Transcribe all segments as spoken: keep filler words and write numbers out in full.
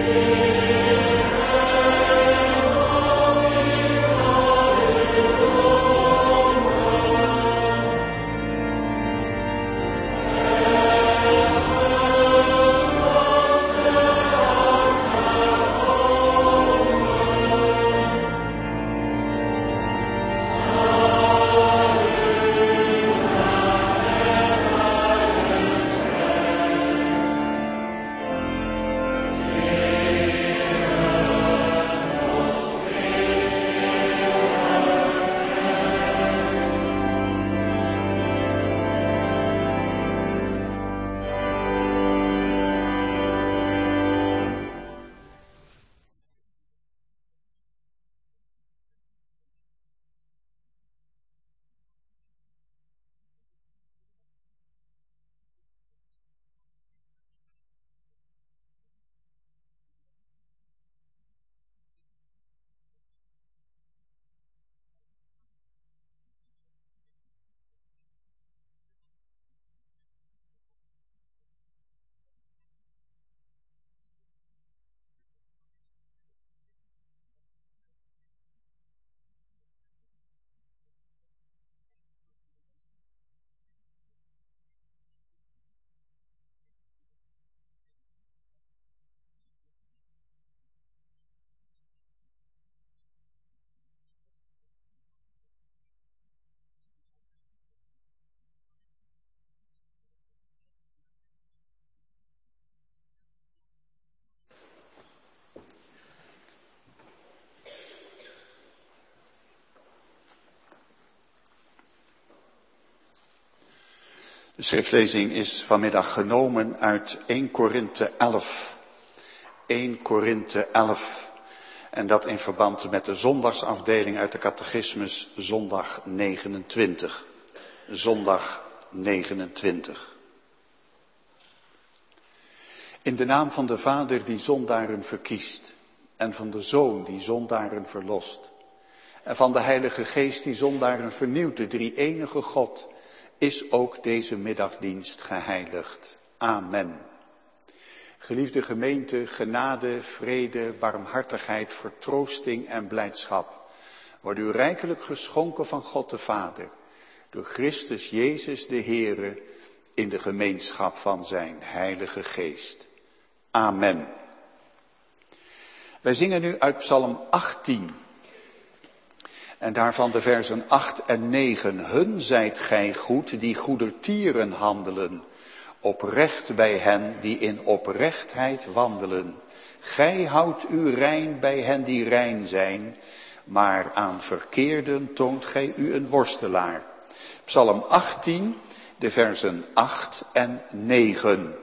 De schriftlezing is vanmiddag genomen uit Eerste Korinthe elf. Eerste Korinthe elf. En dat in verband met de zondagsafdeling uit de catechismus zondag negenentwintig. Zondag negenentwintig. In de naam van de Vader die zondaren verkiest. En van de Zoon die zondaren verlost. En van de Heilige Geest die zondaren vernieuwt, de drie-enige God, is ook deze middagdienst geheiligd. Amen. Geliefde gemeente, genade, vrede, barmhartigheid, vertroosting en blijdschap worden u rijkelijk geschonken van God de Vader, door Christus Jezus de Heere, in de gemeenschap van zijn Heilige Geest. Amen. Wij zingen nu uit Psalm achttien. En daarvan de versen acht en negen. Hun zijt gij goed, die goedertieren handelen. Oprecht bij hen, die in oprechtheid wandelen. Gij houdt u rein bij hen die rein zijn. Maar aan verkeerden toont gij u een worstelaar. Psalm achttien, de versen acht en negen.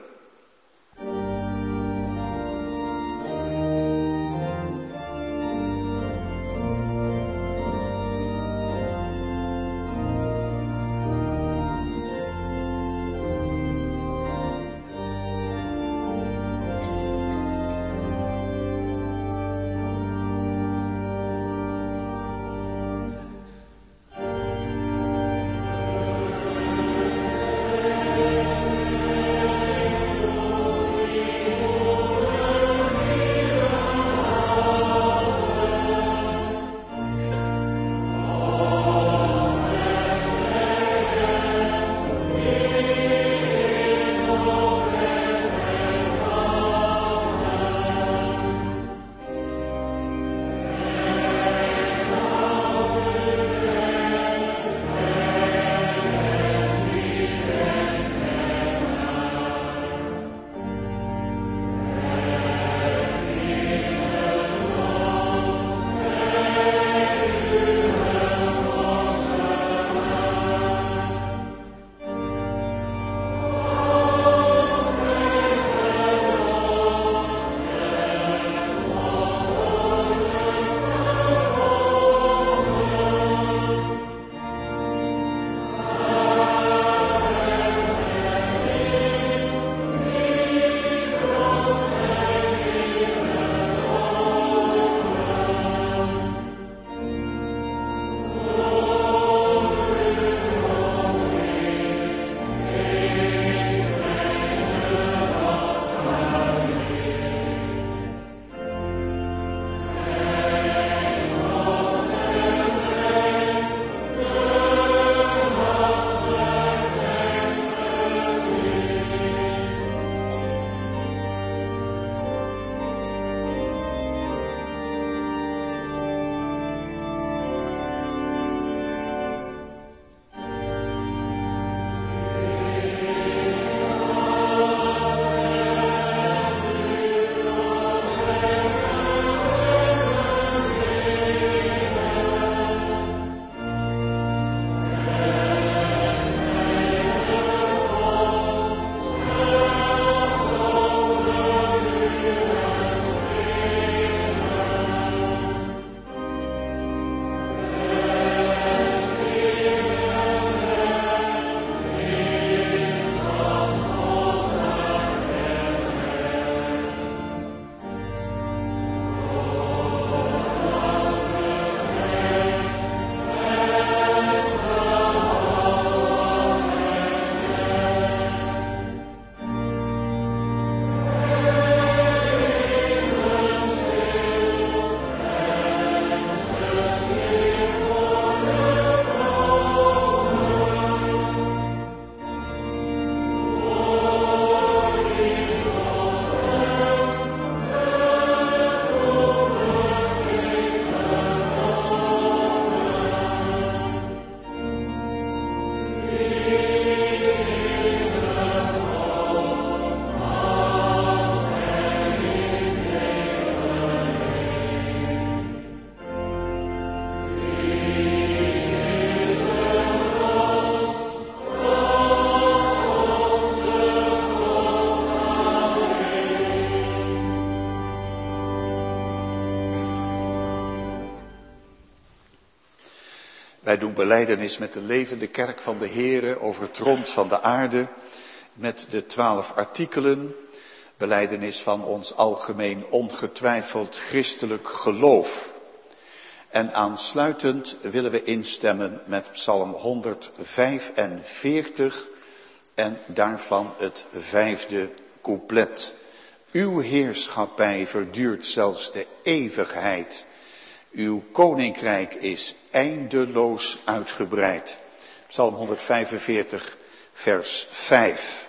Wij doen belijdenis met de levende kerk van de Heere over het rond van de aarde, met de twaalf artikelen, belijdenis van ons algemeen ongetwijfeld christelijk geloof. En aansluitend willen we instemmen met Psalm honderdvijfenveertig en daarvan het vijfde couplet. Uw heerschappij verduurt zelfs de eeuwigheid. Uw koninkrijk is eindeloos uitgebreid. Psalm honderdvijfenveertig, vers vijf.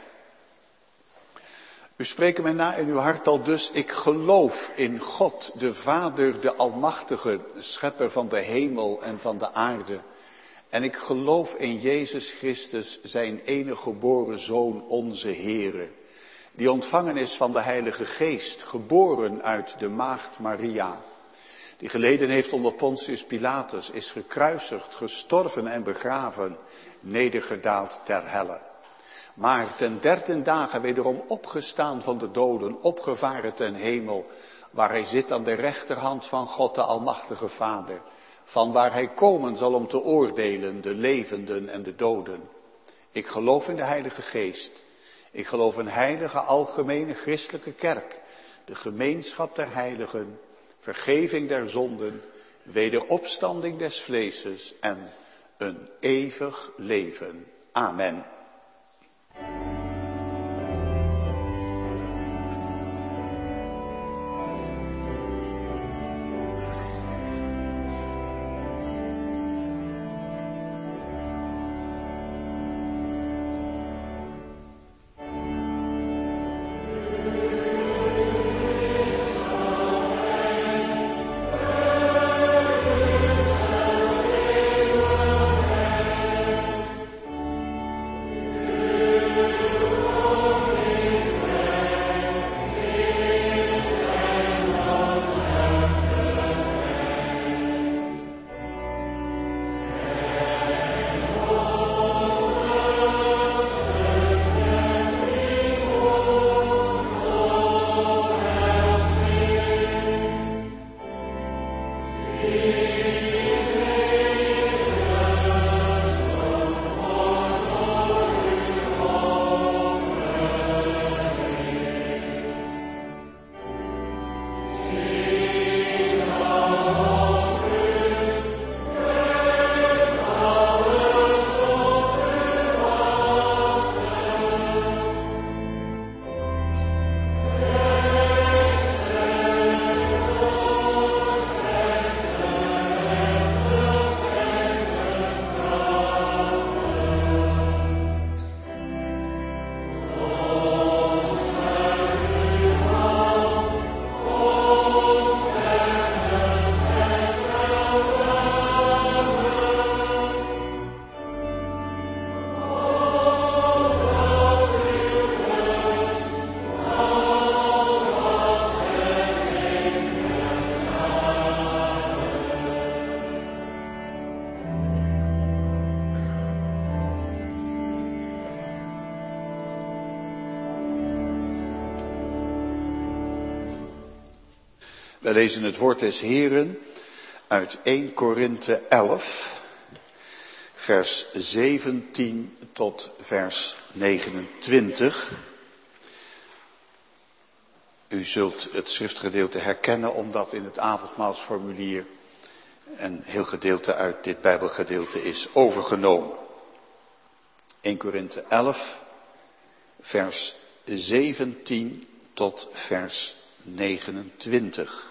U spreekt mij na in uw hart al dus, ik geloof in God, de Vader, de Almachtige, schepper van de hemel en van de aarde. En ik geloof in Jezus Christus, zijn enige geboren Zoon, onze Heere, die ontvangen is van de Heilige Geest, geboren uit de maagd Maria, die geleden heeft onder Pontius Pilatus, is gekruisigd, gestorven en begraven, nedergedaald ter helle. Maar ten derde dagen wederom opgestaan van de doden, opgevaren ten hemel, waar hij zit aan de rechterhand van God de Almachtige Vader, van waar hij komen zal om te oordelen de levenden en de doden. Ik geloof in de Heilige Geest. Ik geloof in heilige algemene christelijke kerk, de gemeenschap der heiligen, vergeving der zonden, wederopstanding des vleeses en een eeuwig leven. Amen. Wij lezen het woord des Heeren uit eerste Korinthe elf, vers zeventien tot vers negenentwintig. U zult het schriftgedeelte herkennen omdat in het avondmaalsformulier een heel gedeelte uit dit Bijbelgedeelte is overgenomen. eerste Korinthe elf, vers zeventien tot vers negenentwintig.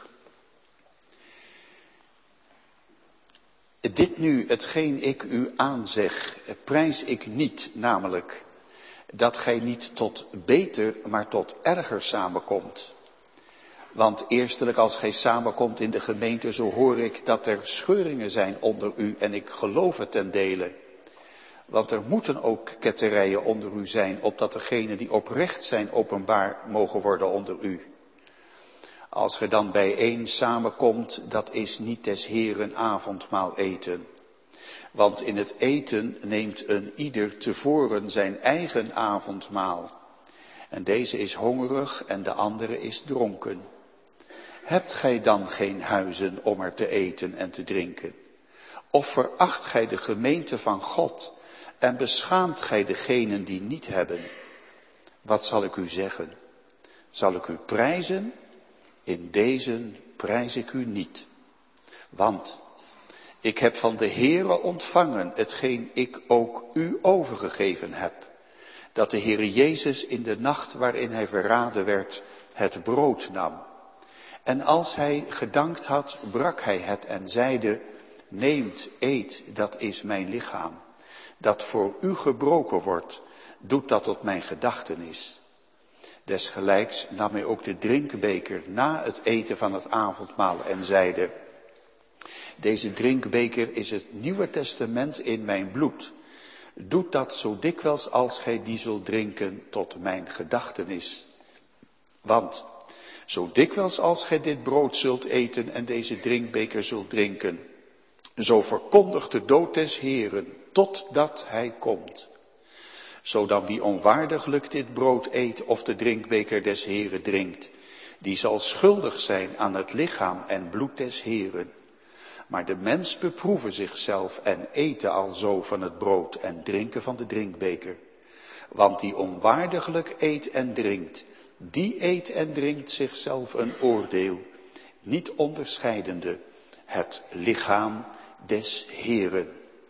Dit nu, hetgeen ik u aanzeg, prijs ik niet, namelijk dat gij niet tot beter, maar tot erger samenkomt. Want eerstelijk als gij samenkomt in de gemeente, zo hoor ik dat er scheuringen zijn onder u en ik geloof het ten dele. Want er moeten ook ketterijen onder u zijn, opdat degenen die oprecht zijn openbaar mogen worden onder u. Als ge dan bijeen samenkomt, dat is niet des Heeren avondmaal eten. Want in het eten neemt een ieder tevoren zijn eigen avondmaal. En deze is hongerig en de andere is dronken. Hebt gij dan geen huizen om er te eten en te drinken? Of veracht gij de gemeente van God en beschaamt gij degenen die niet hebben? Wat zal ik u zeggen? Zal ik u prijzen? In deze prijs ik u niet. Want ik heb van de Heere ontvangen hetgeen ik ook u overgegeven heb. Dat de Heere Jezus in de nacht waarin hij verraden werd, het brood nam. En als hij gedankt had, brak hij het en zeide, neemt, eet, dat is mijn lichaam. Dat voor u gebroken wordt, doet dat tot mijn gedachtenis. Desgelijks nam hij ook de drinkbeker na het eten van het avondmaal en zeide, deze drinkbeker is het Nieuwe Testament in mijn bloed. Doet dat zo dikwijls als gij die zult drinken tot mijn gedachtenis. Want zo dikwijls als gij dit brood zult eten en deze drinkbeker zult drinken, zo verkondigt de dood des Heeren, totdat hij komt. Zo dan wie onwaardiglijk dit brood eet of de drinkbeker des Heeren drinkt, die zal schuldig zijn aan het lichaam en bloed des Heeren. Maar de mens beproeve zichzelf en eten alzo van het brood en drinken van de drinkbeker. Want die onwaardiglijk eet en drinkt, die eet en drinkt zichzelf een oordeel, niet onderscheidende het lichaam des Heeren.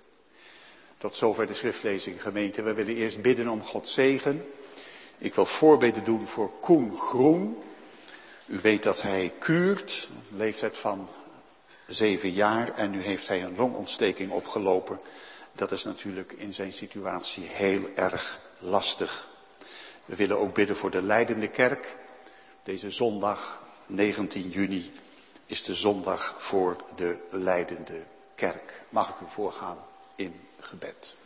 Tot zover de schriftlezing, gemeente. We willen eerst bidden om Gods zegen. Ik wil voorbeden doen voor Koen Groen. U weet dat hij kuurt, een leeftijd van zeven jaar en nu heeft hij een longontsteking opgelopen. Dat is natuurlijk in zijn situatie heel erg lastig. We willen ook bidden voor de Leidende Kerk. Deze zondag, negentien juni, is de zondag voor de Leidende Kerk. Mag ik u voorgaan in gebed.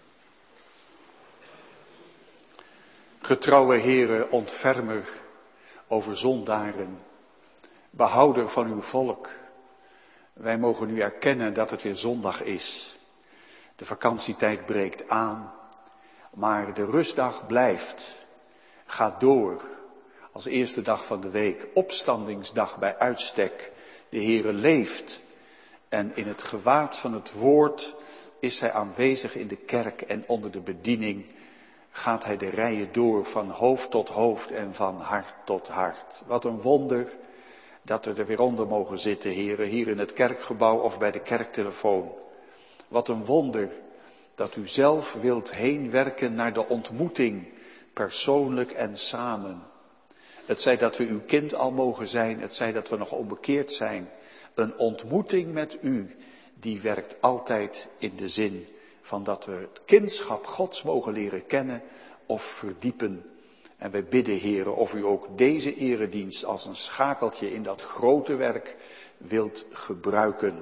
Getrouwe Heere, ontfermer over zondaren, behouder van uw volk. Wij mogen nu erkennen dat het weer zondag is. De vakantietijd breekt aan, maar de rustdag blijft. Gaat door als eerste dag van de week, opstandingsdag bij uitstek. De Heere leeft en in het gewaad van het woord is hij aanwezig in de kerk en onder de bediening gaat hij de rijen door van hoofd tot hoofd en van hart tot hart. Wat een wonder dat we er weer onder mogen zitten, heren, hier in het kerkgebouw of bij de kerktelefoon. Wat een wonder dat u zelf wilt heen werken naar de ontmoeting, persoonlijk en samen. Het zij dat we uw kind al mogen zijn, het zij dat we nog onbekeerd zijn. Een ontmoeting met u, die werkt altijd in de zin van dat we het kindschap Gods mogen leren kennen of verdiepen. En wij bidden, heren, of u ook deze eredienst als een schakeltje in dat grote werk wilt gebruiken.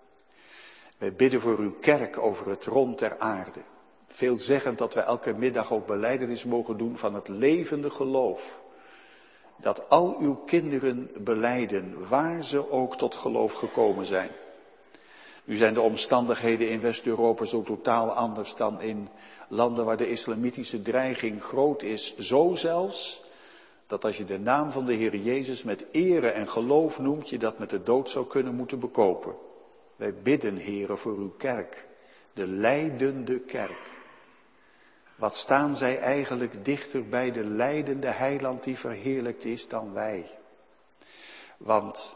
Wij bidden voor uw kerk over het rond der aarde. Veelzeggend dat we elke middag ook belijdenis mogen doen van het levende geloof. Dat al uw kinderen belijden, waar ze ook tot geloof gekomen zijn. Nu zijn de omstandigheden in West-Europa zo totaal anders dan in landen waar de islamitische dreiging groot is. Zo zelfs, dat als je de naam van de Heer Jezus met ere en geloof noemt, je dat met de dood zou kunnen moeten bekopen. Wij bidden, Heere, voor uw kerk, de lijdende kerk. Wat staan zij eigenlijk dichter bij de lijdende heiland die verheerlijkt is dan wij. Want,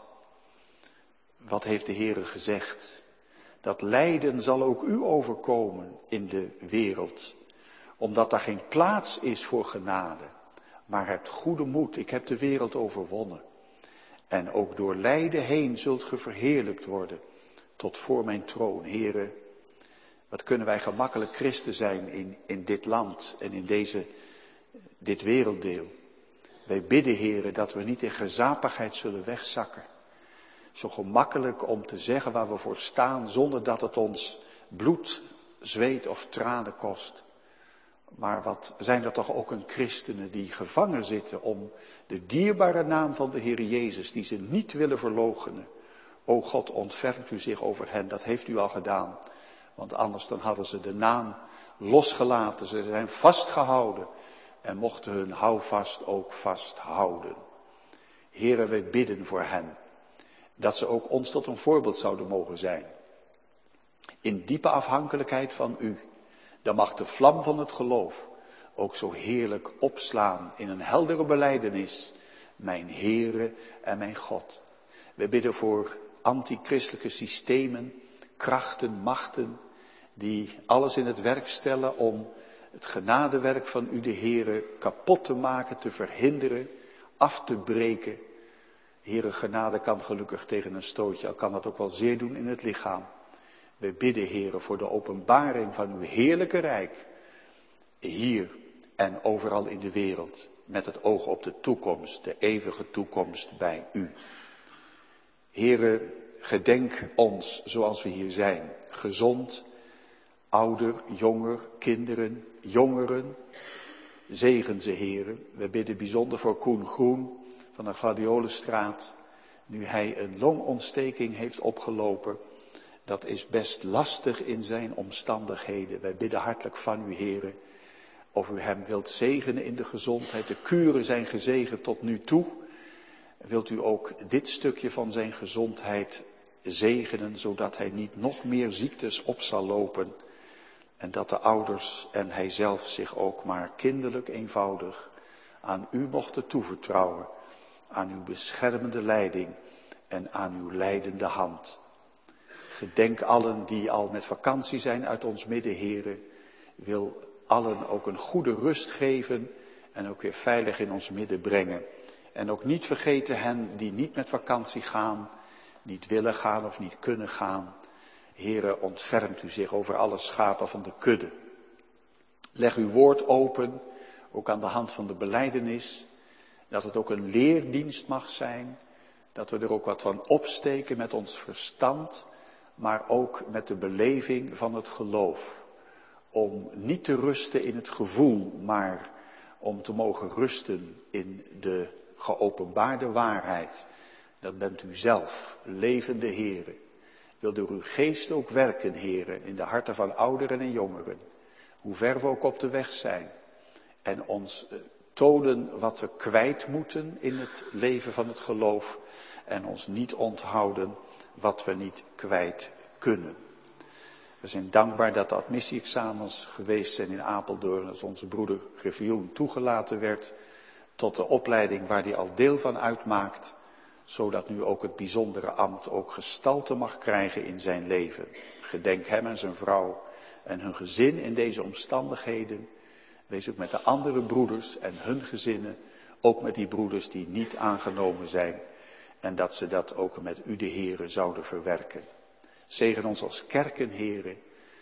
wat heeft de Heere gezegd? Dat lijden zal ook u overkomen in de wereld. Omdat daar geen plaats is voor genade. Maar het goede moed, ik heb de wereld overwonnen. En ook door lijden heen zult ge verheerlijkt worden. Tot voor mijn troon, Heere. Wat kunnen wij gemakkelijk christen zijn in, in dit land en in deze, dit werelddeel. Wij bidden, Heere, dat we niet in gezapigheid zullen wegzakken. Zo gemakkelijk om te zeggen waar we voor staan, zonder dat het ons bloed, zweet of tranen kost. Maar wat zijn er toch ook een christenen die gevangen zitten om de dierbare naam van de Heer Jezus, die ze niet willen verloochenen. O God, ontfermt u zich over hen, dat heeft u al gedaan. Want anders dan hadden ze de naam losgelaten, ze zijn vastgehouden en mochten hun houvast ook vasthouden. Heere, wij bidden voor hen, dat ze ook ons tot een voorbeeld zouden mogen zijn. In diepe afhankelijkheid van u. Dan mag de vlam van het geloof ook zo heerlijk opslaan in een heldere belijdenis. Mijn Heere en mijn God. We bidden voor antichristelijke systemen, krachten, machten, die alles in het werk stellen om het genadewerk van u, de Heere, kapot te maken, te verhinderen, af te breken. Heere, genade kan gelukkig tegen een stootje, al kan dat ook wel zeer doen in het lichaam. We bidden, Heere, voor de openbaring van uw heerlijke rijk, hier en overal in de wereld, met het oog op de toekomst, de eeuwige toekomst bij u. Heere, gedenk ons zoals we hier zijn, gezond, ouder, jonger, kinderen, jongeren. Zegen ze, Heere. We bidden bijzonder voor Koen Groen van de Gladiolenstraat. Nu hij een longontsteking heeft opgelopen. Dat is best lastig in zijn omstandigheden. Wij bidden hartelijk van u, Heere, of u hem wilt zegenen in de gezondheid. De kuren zijn gezegend tot nu toe. Wilt u ook dit stukje van zijn gezondheid zegenen, zodat hij niet nog meer ziektes op zal lopen. En dat de ouders en hij zelf zich ook maar kinderlijk eenvoudig aan u mochten toevertrouwen. Aan uw beschermende leiding en aan uw leidende hand. Gedenk allen die al met vakantie zijn uit ons midden, Heere. Wil allen ook een goede rust geven en ook weer veilig in ons midden brengen. En ook niet vergeten hen die niet met vakantie gaan, niet willen gaan of niet kunnen gaan. Heere, ontfermt u zich over alle schapen van de kudde. Leg uw woord open, ook aan de hand van de belijdenis, dat het ook een leerdienst mag zijn, dat we er ook wat van opsteken met ons verstand, maar ook met de beleving van het geloof. Om niet te rusten in het gevoel, maar om te mogen rusten in de geopenbaarde waarheid. Dat bent u zelf, levende Heere. Wil door uw geest ook werken, Heere, in de harten van ouderen en jongeren. Hoe ver we ook op de weg zijn. En ons tonen wat we kwijt moeten in het leven van het geloof. En ons niet onthouden wat we niet kwijt kunnen. We zijn dankbaar dat de admissie-examens geweest zijn in Apeldoorn. Dat onze broeder Griffioen toegelaten werd tot de opleiding waar hij al deel van uitmaakt. Zodat nu ook het bijzondere ambt ook gestalte mag krijgen in zijn leven. Gedenk hem en zijn vrouw en hun gezin in deze omstandigheden. Wees ook met de andere broeders en hun gezinnen. Ook met die broeders die niet aangenomen zijn. En dat ze dat ook met u de Heere zouden verwerken. Zegen ons als kerken, Heere,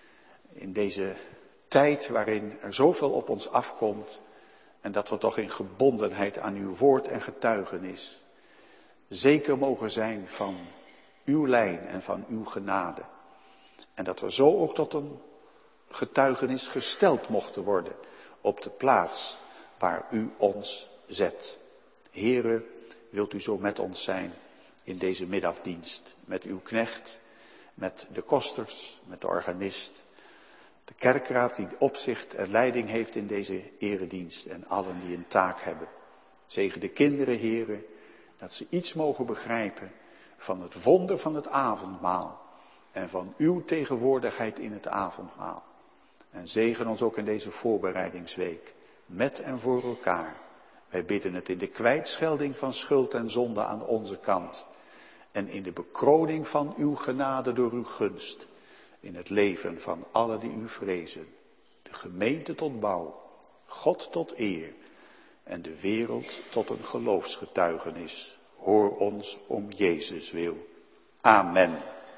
in deze tijd waarin er zoveel op ons afkomt. En dat we toch in gebondenheid aan uw woord en getuigenis zeker mogen zijn van uw lijn en van uw genade. En dat we zo ook tot een getuigenis gesteld mochten worden op de plaats waar u ons zet. Heere, wilt u zo met ons zijn in deze middagdienst, met uw knecht, met de kosters, met de organist, de kerkraad die opzicht en leiding heeft in deze eredienst en allen die een taak hebben. Zegen de kinderen, Heere, dat ze iets mogen begrijpen van het wonder van het avondmaal en van uw tegenwoordigheid in het avondmaal. En zegen ons ook in deze voorbereidingsweek, met en voor elkaar. Wij bidden het in de kwijtschelding van schuld en zonde aan onze kant. En in de bekroning van uw genade door uw gunst. In het leven van allen die u vrezen. De gemeente tot bouw, God tot eer. En de wereld tot een geloofsgetuigenis. Hoor ons om Jezus wil. Amen.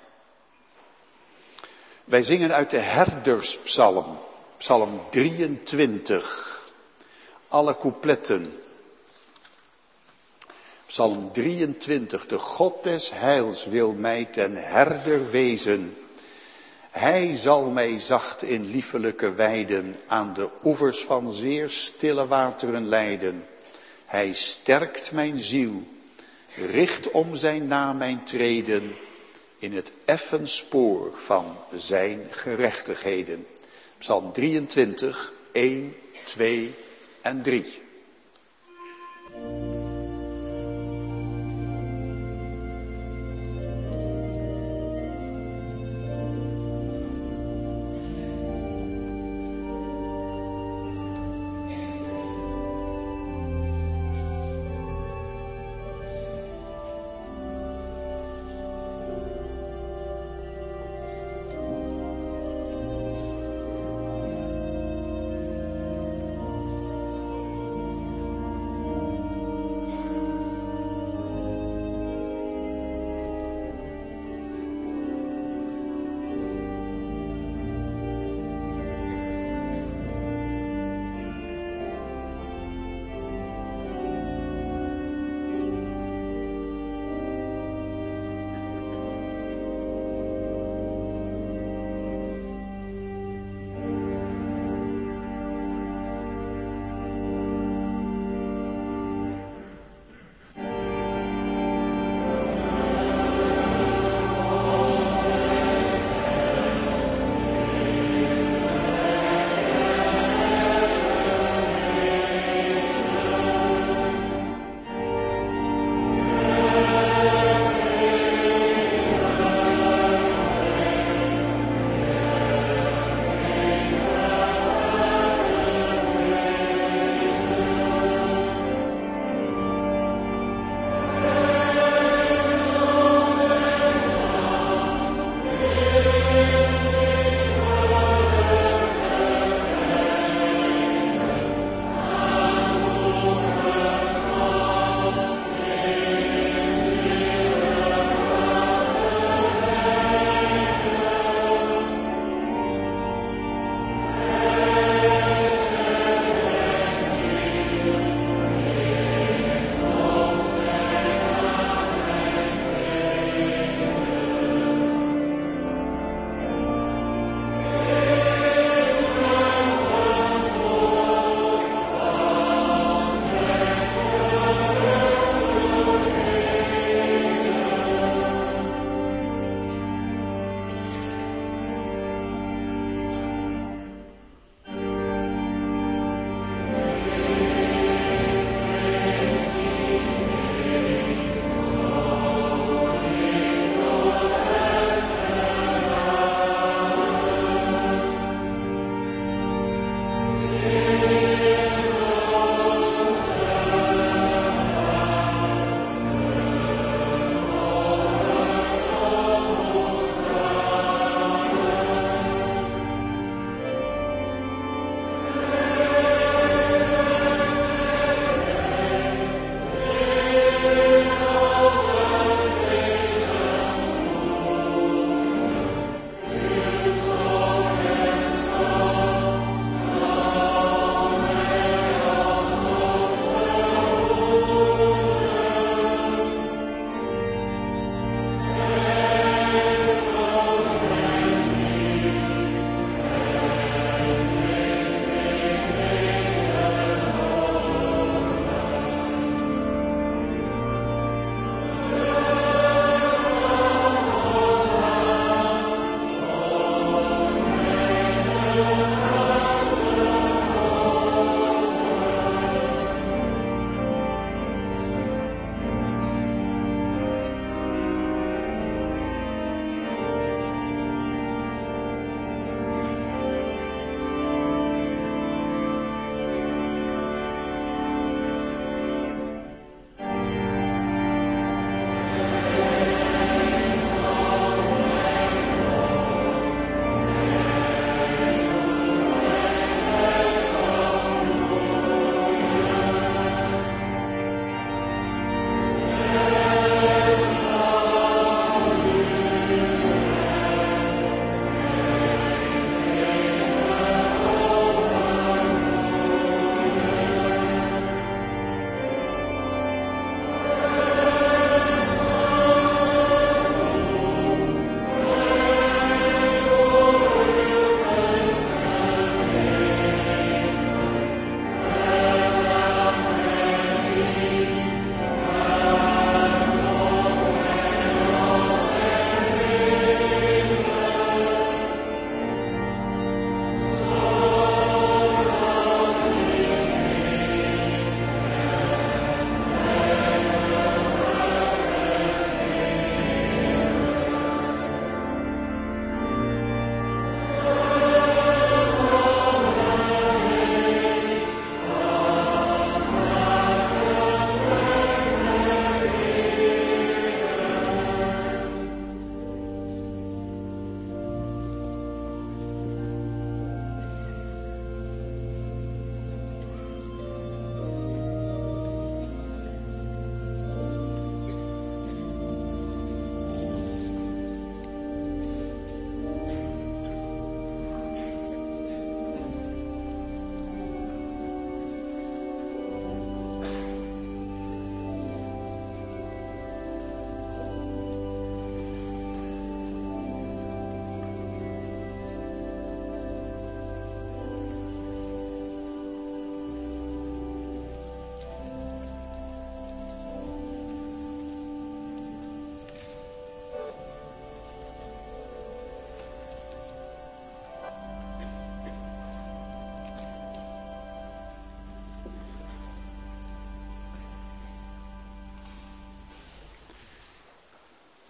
Wij zingen uit de herderspsalm, psalm drieëntwintig. Alle coupletten. Psalm drieëntwintig. De God des heils wil mij ten herder wezen. Hij zal mij zacht in liefelijke weiden aan de oevers van zeer stille wateren leiden. Hij sterkt mijn ziel, richt om zijn naam mijn treden in het effen spoor van zijn gerechtigheden. Psalm drieëntwintig, één, twee en drie.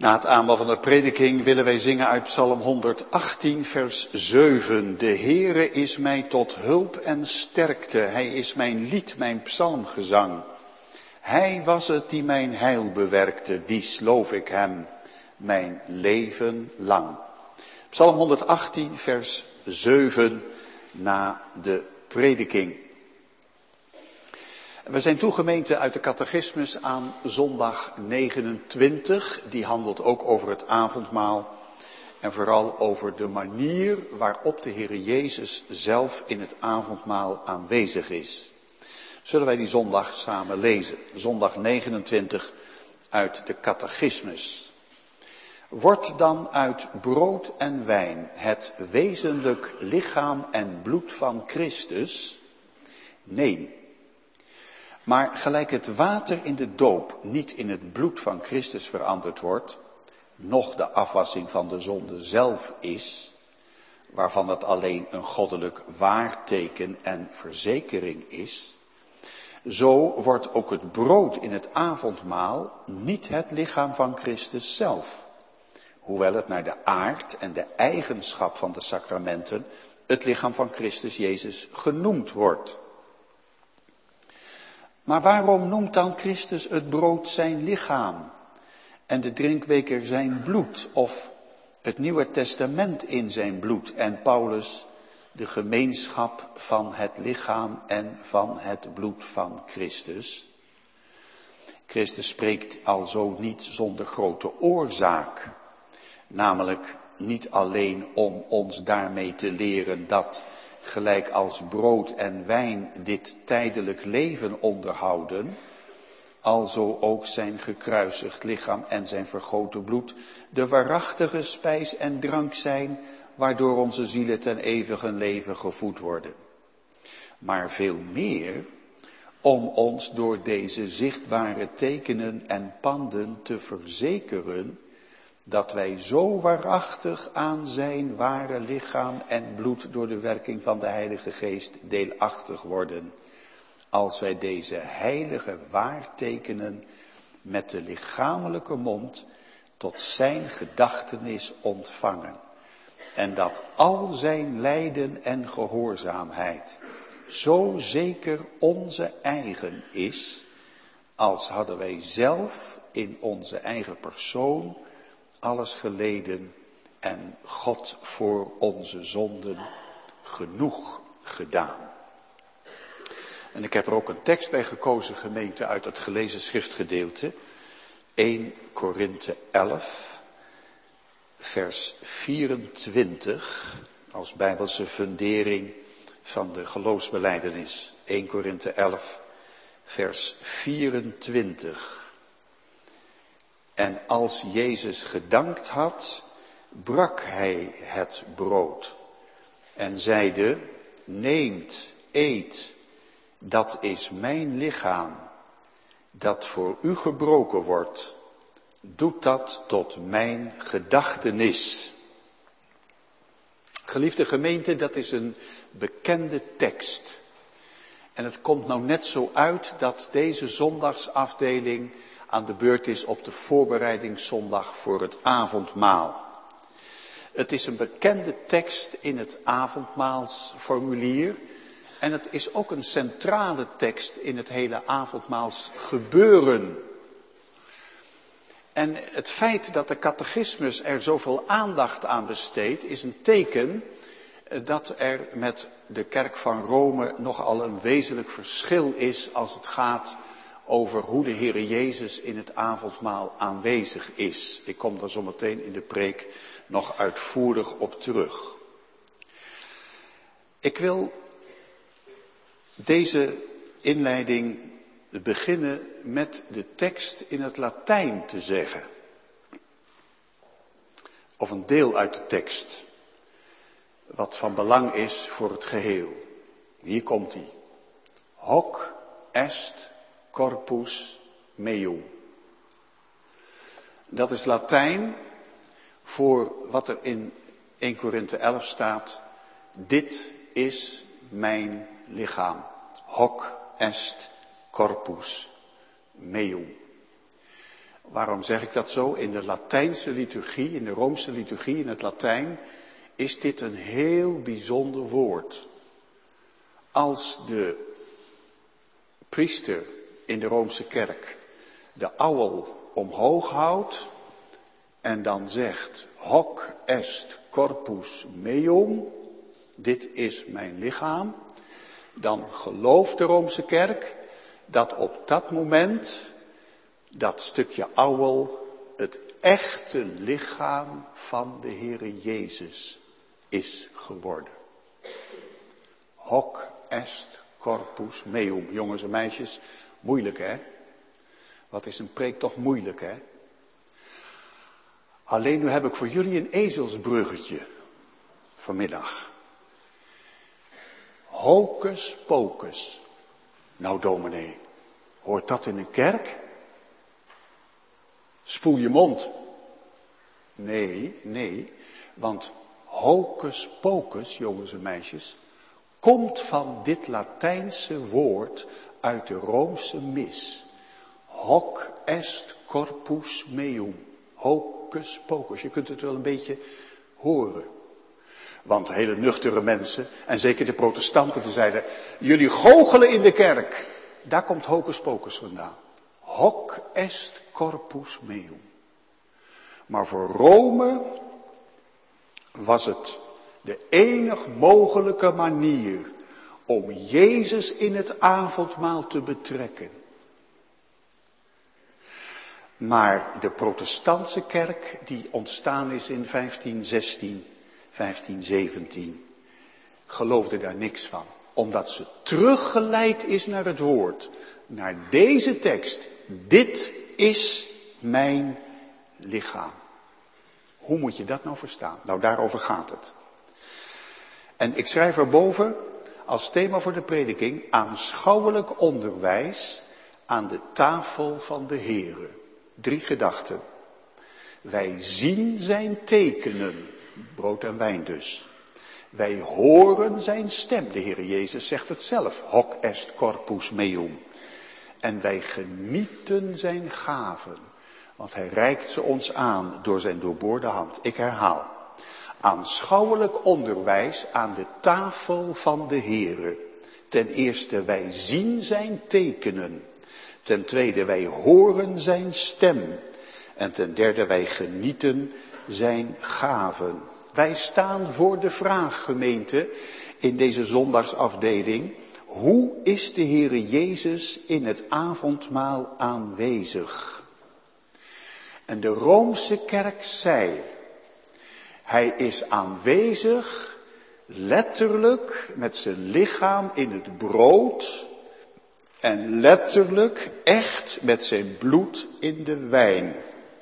Na het aanbod van de prediking willen wij zingen uit Psalm honderdachttien, vers zeven. De Heere is mij tot hulp en sterkte. Hij is mijn lied, mijn psalmgezang. Hij was het die mijn heil bewerkte, die sloof ik hem mijn leven lang. Psalm honderdachttien, vers zeven, na de prediking. We zijn toegemeente uit de catechismus aan zondag negenentwintig. Die handelt ook over het avondmaal en vooral over de manier waarop de Heer Jezus zelf in het avondmaal aanwezig is. Zullen wij die zondag samen lezen? Zondag negenentwintig uit de catechismus. Wordt dan uit brood en wijn het wezenlijk lichaam en bloed van Christus? Nee. Maar gelijk het water in de doop niet in het bloed van Christus veranderd wordt, noch de afwassing van de zonde zelf is, waarvan het alleen een goddelijk waarteken en verzekering is, zo wordt ook het brood in het avondmaal niet het lichaam van Christus zelf, hoewel het naar de aard en de eigenschap van de sacramenten het lichaam van Christus Jezus genoemd wordt. Maar waarom noemt dan Christus het brood zijn lichaam en de drinkbeker zijn bloed of het Nieuwe Testament in zijn bloed en Paulus de gemeenschap van het lichaam en van het bloed van Christus? Christus spreekt alzo niet zonder grote oorzaak, namelijk niet alleen om ons daarmee te leren dat gelijk als brood en wijn dit tijdelijk leven onderhouden, alzo ook zijn gekruisigd lichaam en zijn vergoten bloed de waarachtige spijs en drank zijn, waardoor onze zielen ten eeuwige leven gevoed worden. Maar veel meer om ons door deze zichtbare tekenen en panden te verzekeren dat wij zo waarachtig aan zijn ware lichaam en bloed door de werking van de Heilige Geest deelachtig worden, als wij deze heilige waartekenen met de lichamelijke mond tot zijn gedachtenis ontvangen. En dat al zijn lijden en gehoorzaamheid zo zeker onze eigen is, als hadden wij zelf in onze eigen persoon alles geleden en God voor onze zonden genoeg gedaan. En ik heb er ook een tekst bij gekozen, gemeente, uit het gelezen schriftgedeelte. eerste Korinthe elf, vers vierentwintig, als bijbelse fundering van de geloofsbelijdenis. eerste Korinthe elf, vers vierentwintig. En als Jezus gedankt had, brak hij het brood en zeide: neemt, eet, dat is mijn lichaam, dat voor u gebroken wordt. Doet dat tot mijn gedachtenis. Geliefde gemeente, dat is een bekende tekst. En het komt nou net zo uit dat deze zondagsafdeling aan de beurt is op de voorbereidingszondag voor het avondmaal. Het is een bekende tekst in het avondmaalsformulier en het is ook een centrale tekst in het hele avondmaalsgebeuren. En het feit dat de catechismus er zoveel aandacht aan besteedt is een teken dat er met de kerk van Rome nogal een wezenlijk verschil is als het gaat over hoe de Heere Jezus in het avondmaal aanwezig is. Ik kom daar zo meteen in de preek nog uitvoerig op terug. Ik wil deze inleiding beginnen met de tekst in het Latijn te zeggen. Of een deel uit de tekst, wat van belang is voor het geheel. Hier komt hij. Hoc est corpus meum. Dat is Latijn voor wat er in eerste Korinthe elf staat. Dit is mijn lichaam. Hoc est corpus meum. Waarom zeg ik dat zo? In de Latijnse liturgie, in de Roomse liturgie, in het Latijn, is dit een heel bijzonder woord. Als de priester in de Roomse kerk de ouwel omhoog houdt en dan zegt, hoc est corpus meum, dit is mijn lichaam, dan gelooft de Roomse kerk dat op dat moment dat stukje ouwel het echte lichaam van de Heere Jezus is geworden. Hoc est corpus meum. Jongens en meisjes, moeilijk hè? Wat is een preek toch moeilijk hè? Alleen nu heb ik voor jullie een ezelsbruggetje vanmiddag. Hocus pocus. Nou dominee, hoort dat in een kerk? Spoel je mond. Nee, nee, want hocus pocus, jongens en meisjes, komt van dit Latijnse woord uit de Roomse mis. Hoc est corpus meum. Hocus pocus. Je kunt het wel een beetje horen. Want hele nuchtere mensen, en zeker de protestanten, die zeiden, jullie goochelen in de kerk. Daar komt hocus pocus vandaan. Hoc est corpus meum. Maar voor Rome was het de enig mogelijke manier om Jezus in het avondmaal te betrekken. Maar de protestantse kerk, die ontstaan is in vijftien zestien, vijftien zeventien, geloofde daar niks van. Omdat ze teruggeleid is naar het woord. Naar deze tekst. Dit is mijn lichaam. Hoe moet je dat nou verstaan? Nou, daarover gaat het. En ik schrijf erboven als thema voor de prediking aanschouwelijk onderwijs aan de tafel van de Heere. Drie gedachten. Wij zien zijn tekenen, brood en wijn dus. Wij horen zijn stem, de Heere Jezus zegt het zelf, hoc est corpus meum. En wij genieten zijn gaven, want hij reikt ze ons aan door zijn doorboorde hand. Ik herhaal, aanschouwelijk onderwijs aan de tafel van de Heere. Ten eerste, wij zien zijn tekenen. Ten tweede, wij horen zijn stem. En ten derde, wij genieten zijn gaven. Wij staan voor de vraag, gemeente, in deze zondagsafdeling. Hoe is de Heere Jezus in het avondmaal aanwezig? En de Roomse kerk zei, hij is aanwezig letterlijk met zijn lichaam in het brood en letterlijk echt met zijn bloed in de wijn.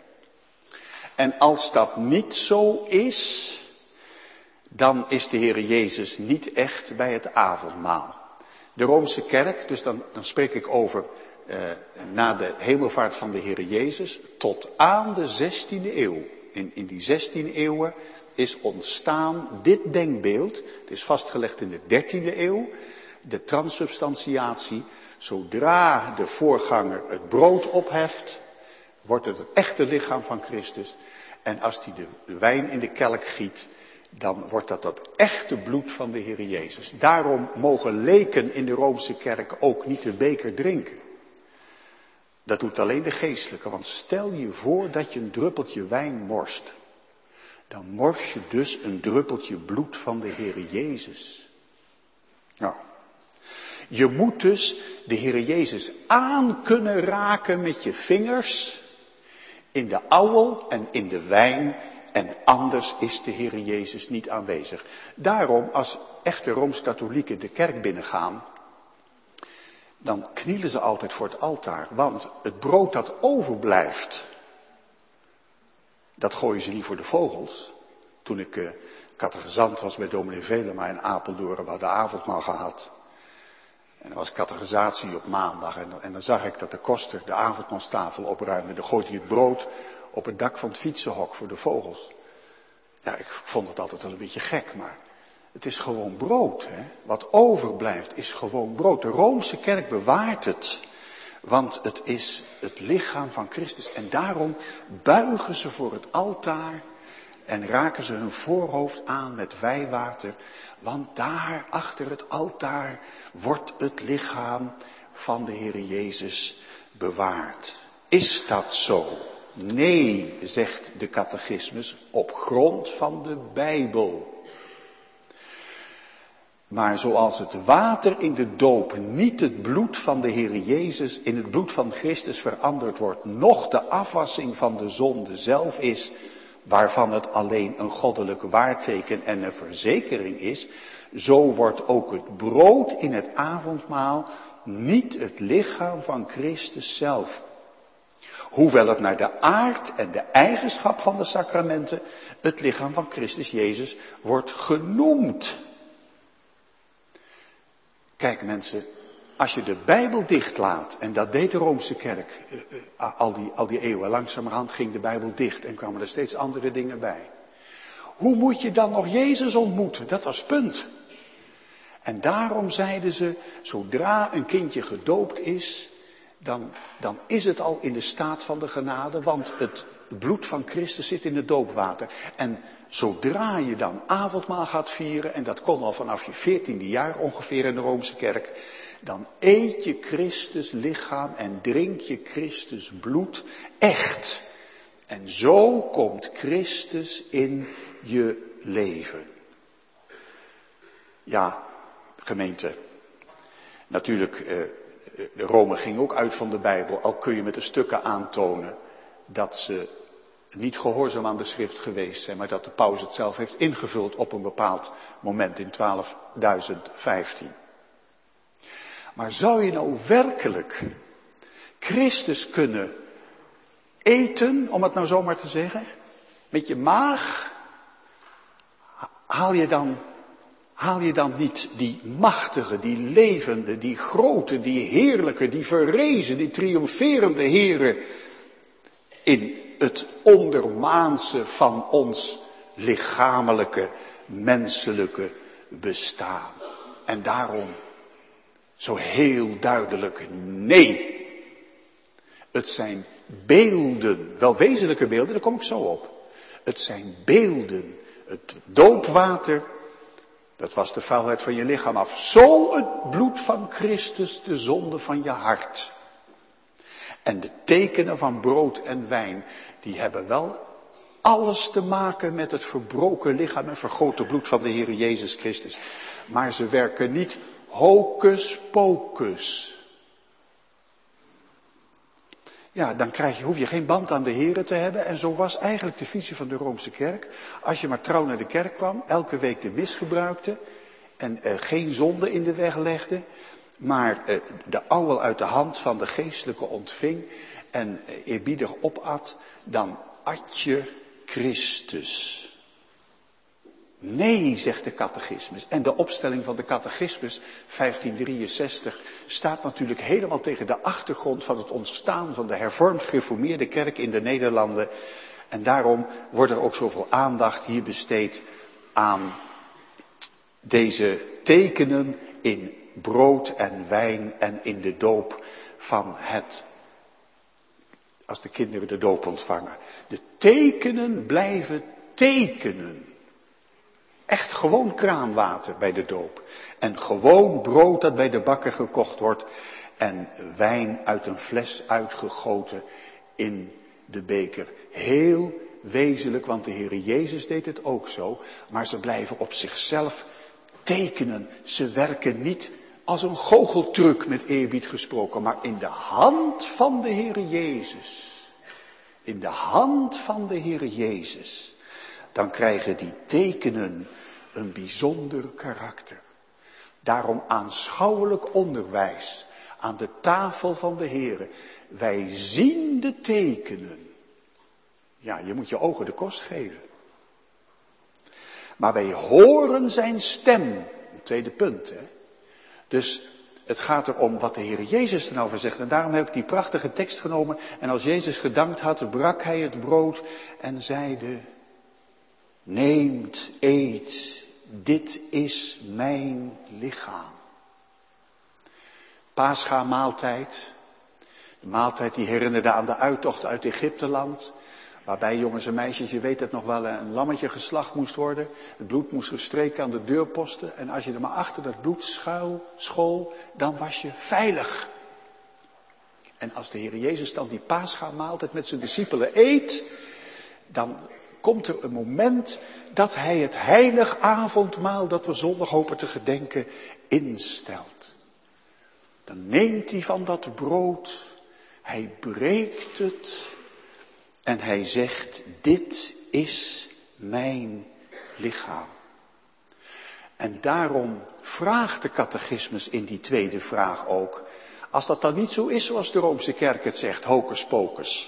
En als dat niet zo is, dan is de Heere Jezus niet echt bij het avondmaal. De Roomse kerk, dus dan, dan spreek ik over eh, na de hemelvaart van de Heere Jezus, tot aan de zestiende eeuw. In, in die zestiende eeuwen is ontstaan dit denkbeeld, het is vastgelegd in de dertiende eeuw, de transsubstantiatie. Zodra de voorganger het brood opheft, wordt het het echte lichaam van Christus. En als hij de wijn in de kelk giet, dan wordt dat het echte bloed van de Heer Jezus. Daarom mogen leken in de Roomse kerk ook niet de beker drinken. Dat doet alleen de geestelijke, want stel je voor dat je een druppeltje wijn morst. Dan mors je dus een druppeltje bloed van de Heer Jezus. Nou, je moet dus de Heer Jezus aan kunnen raken met je vingers in de ouwel en in de wijn. En anders is de Heer Jezus niet aanwezig. Daarom, als echte Rooms-Katholieken de kerk binnengaan, dan knielen ze altijd voor het altaar. Want het brood dat overblijft, dat gooien ze niet voor de vogels. Toen ik uh, catechizant was bij dominee Velema in Apeldoorn, we hadden avondmaal gehad. En er was catechisatie op maandag. En, en dan zag ik dat de koster de avondmaalstafel opruimde. Dan gooit hij het brood op het dak van het fietsenhok voor de vogels. Ja, ik vond het altijd wel een beetje gek, maar het is gewoon brood. Hè? Wat overblijft is gewoon brood. De Roomse kerk bewaart het. Want het is het lichaam van Christus. En daarom buigen ze voor het altaar en raken ze hun voorhoofd aan met wijwater. Want daar achter het altaar wordt het lichaam van de Heere Jezus bewaard. Is dat zo? Nee, zegt de catechismus, op grond van de Bijbel. Maar zoals het water in de doop niet het bloed van de Heere Jezus in het bloed van Christus veranderd wordt, noch de afwassing van de zonde zelf is, waarvan het alleen een goddelijk waarteken en een verzekering is, zo wordt ook het brood in het avondmaal niet het lichaam van Christus zelf. Hoewel het naar de aard en de eigenschap van de sacramenten het lichaam van Christus Jezus wordt genoemd. Kijk mensen, als je de Bijbel dichtlaat, en dat deed de Roomse kerk, uh, al, die, al die eeuwen, langzamerhand ging de Bijbel dicht en kwamen er steeds andere dingen bij. Hoe moet je dan nog Jezus ontmoeten? Dat was het punt. En daarom zeiden ze, zodra een kindje gedoopt is, dan, dan is het al in de staat van de genade, want het bloed van Christus zit in het doopwater. En zodra je dan avondmaal gaat vieren, en dat kon al vanaf je veertiende jaar ongeveer in de Roomse kerk, dan eet je Christus lichaam en drink je Christus bloed echt. En zo komt Christus in je leven. Ja, gemeente, natuurlijk, eh, Rome ging ook uit van de Bijbel, al kun je met de stukken aantonen dat ze niet gehoorzaam aan de schrift geweest zijn, maar dat de paus het zelf heeft ingevuld op een bepaald moment in twaalfduizend vijftien. Maar zou je nou werkelijk Christus kunnen eten, om het nou zomaar te zeggen, met je maag? Haal je dan, haal je dan niet die machtige, die levende, die grote, die heerlijke, die verrezen, die triomferende Heere in het ondermaanse van ons lichamelijke, menselijke bestaan? En daarom zo heel duidelijk, nee. Het zijn beelden, wel wezenlijke beelden, daar kom ik zo op. Het zijn beelden, het doopwater, dat was de vuilheid van je lichaam af. Zo het bloed van Christus, de zonde van je hart. En de tekenen van brood en wijn, die hebben wel alles te maken met het verbroken lichaam en vergoten bloed van de Heer Jezus Christus. Maar ze werken niet hocus pocus. Ja, dan krijg je, hoef je geen band aan de Here te hebben. En zo was eigenlijk de visie van de Roomse kerk. Als je maar trouw naar de kerk kwam, elke week de mis gebruikte en eh, geen zonde in de weg legde, maar eh, de ouwel uit de hand van de geestelijke ontving en eh, eerbiedig opat, dan at je Christus. Nee, zegt de catechismus. En de opstelling van de catechismus vijftien drieënzestig staat natuurlijk helemaal tegen de achtergrond van het ontstaan van de hervormd gereformeerde kerk in de Nederlanden. En daarom wordt er ook zoveel aandacht hier besteed aan deze tekenen in brood en wijn en in de doop van het, als de kinderen de doop ontvangen. De tekenen blijven tekenen. Echt gewoon kraanwater bij de doop. En gewoon brood dat bij de bakker gekocht wordt. En wijn uit een fles uitgegoten in de beker. Heel wezenlijk, want de Heer Jezus deed het ook zo. Maar ze blijven op zichzelf tekenen. Ze werken niet als een goocheltruc, met eerbied gesproken. Maar in de hand van de Heer Jezus. In de hand van de Heer Jezus. Dan krijgen die tekenen een bijzonder karakter. Daarom aanschouwelijk onderwijs aan de tafel van de Heere. Wij zien de tekenen. Ja, je moet je ogen de kost geven. Maar wij horen zijn stem. Een tweede punt, hè. Dus het gaat erom wat de Heer Jezus er nou van zegt. En daarom heb ik die prachtige tekst genomen. En als Jezus gedankt had, brak hij het brood en zeide: neemt, eet, dit is mijn lichaam. Pascha maaltijd. De maaltijd die herinnerde aan de uittocht uit Egypteland. Waarbij, jongens en meisjes, je weet het nog wel, een lammetje geslacht moest worden. Het bloed moest gestreken aan de deurposten. En als je er maar achter dat bloed schuil, school, dan was je veilig. En als de Heer Jezus dan die Paschamaaltijd met zijn discipelen eet, dan komt er een moment dat hij het heilig avondmaal, dat we zondag hopen te gedenken, instelt. Dan neemt hij van dat brood, hij breekt het en hij zegt, dit is mijn lichaam. En daarom vraagt de catechismus in die tweede vraag ook, als dat dan niet zo is zoals de Roomse Kerk het zegt, hocus pocus.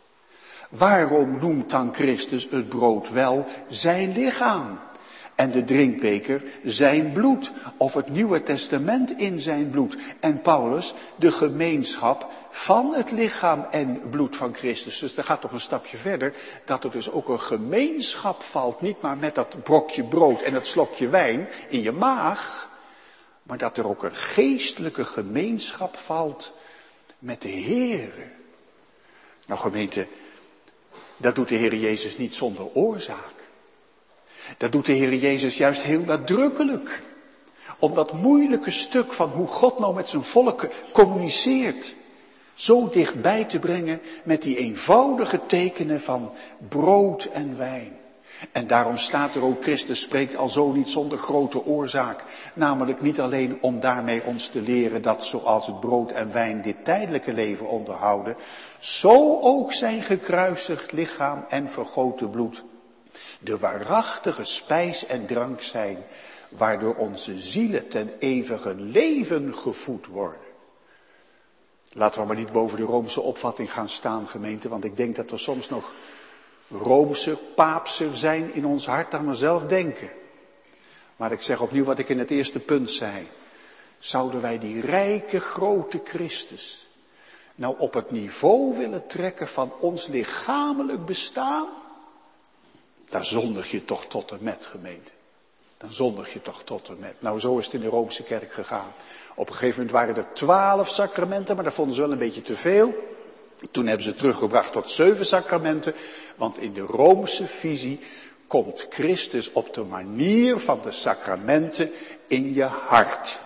Waarom noemt dan Christus het brood wel zijn lichaam en de drinkbeker zijn bloed of het Nieuwe Testament in zijn bloed en Paulus de gemeenschap van het lichaam en bloed van Christus. Dus dat gaat toch een stapje verder, dat er dus ook een gemeenschap valt, niet maar met dat brokje brood en het slokje wijn in je maag, maar dat er ook een geestelijke gemeenschap valt met de Heere. Nou gemeente, dat doet de Heer Jezus niet zonder oorzaak. Dat doet de Heer Jezus juist heel nadrukkelijk. Om dat moeilijke stuk van hoe God nou met zijn volk communiceert, zo dichtbij te brengen met die eenvoudige tekenen van brood en wijn. En daarom staat er ook, Christus spreekt alzo niet zonder grote oorzaak. Namelijk niet alleen om daarmee ons te leren dat zoals het brood en wijn dit tijdelijke leven onderhouden, zo ook zijn gekruisigd lichaam en vergoten bloed de waarachtige spijs en drank zijn, waardoor onze zielen ten eeuwige leven gevoed worden. Laten we maar niet boven de Roomse opvatting gaan staan, gemeente, want ik denk dat we soms nog Roomse, paapser zijn in ons hart dan we zelf denken. Maar ik zeg opnieuw wat ik in het eerste punt zei. Zouden wij die rijke, grote Christus nou op het niveau willen trekken van ons lichamelijk bestaan? Daar zondig je toch tot en met, gemeente. Dan zondig je toch tot en met. Nou, zo is het in de Roomse kerk gegaan. Op een gegeven moment waren er twaalf sacramenten, maar dat vonden ze wel een beetje te veel. Toen hebben ze het teruggebracht tot zeven sacramenten, want in de Roomse visie komt Christus op de manier van de sacramenten in je hart.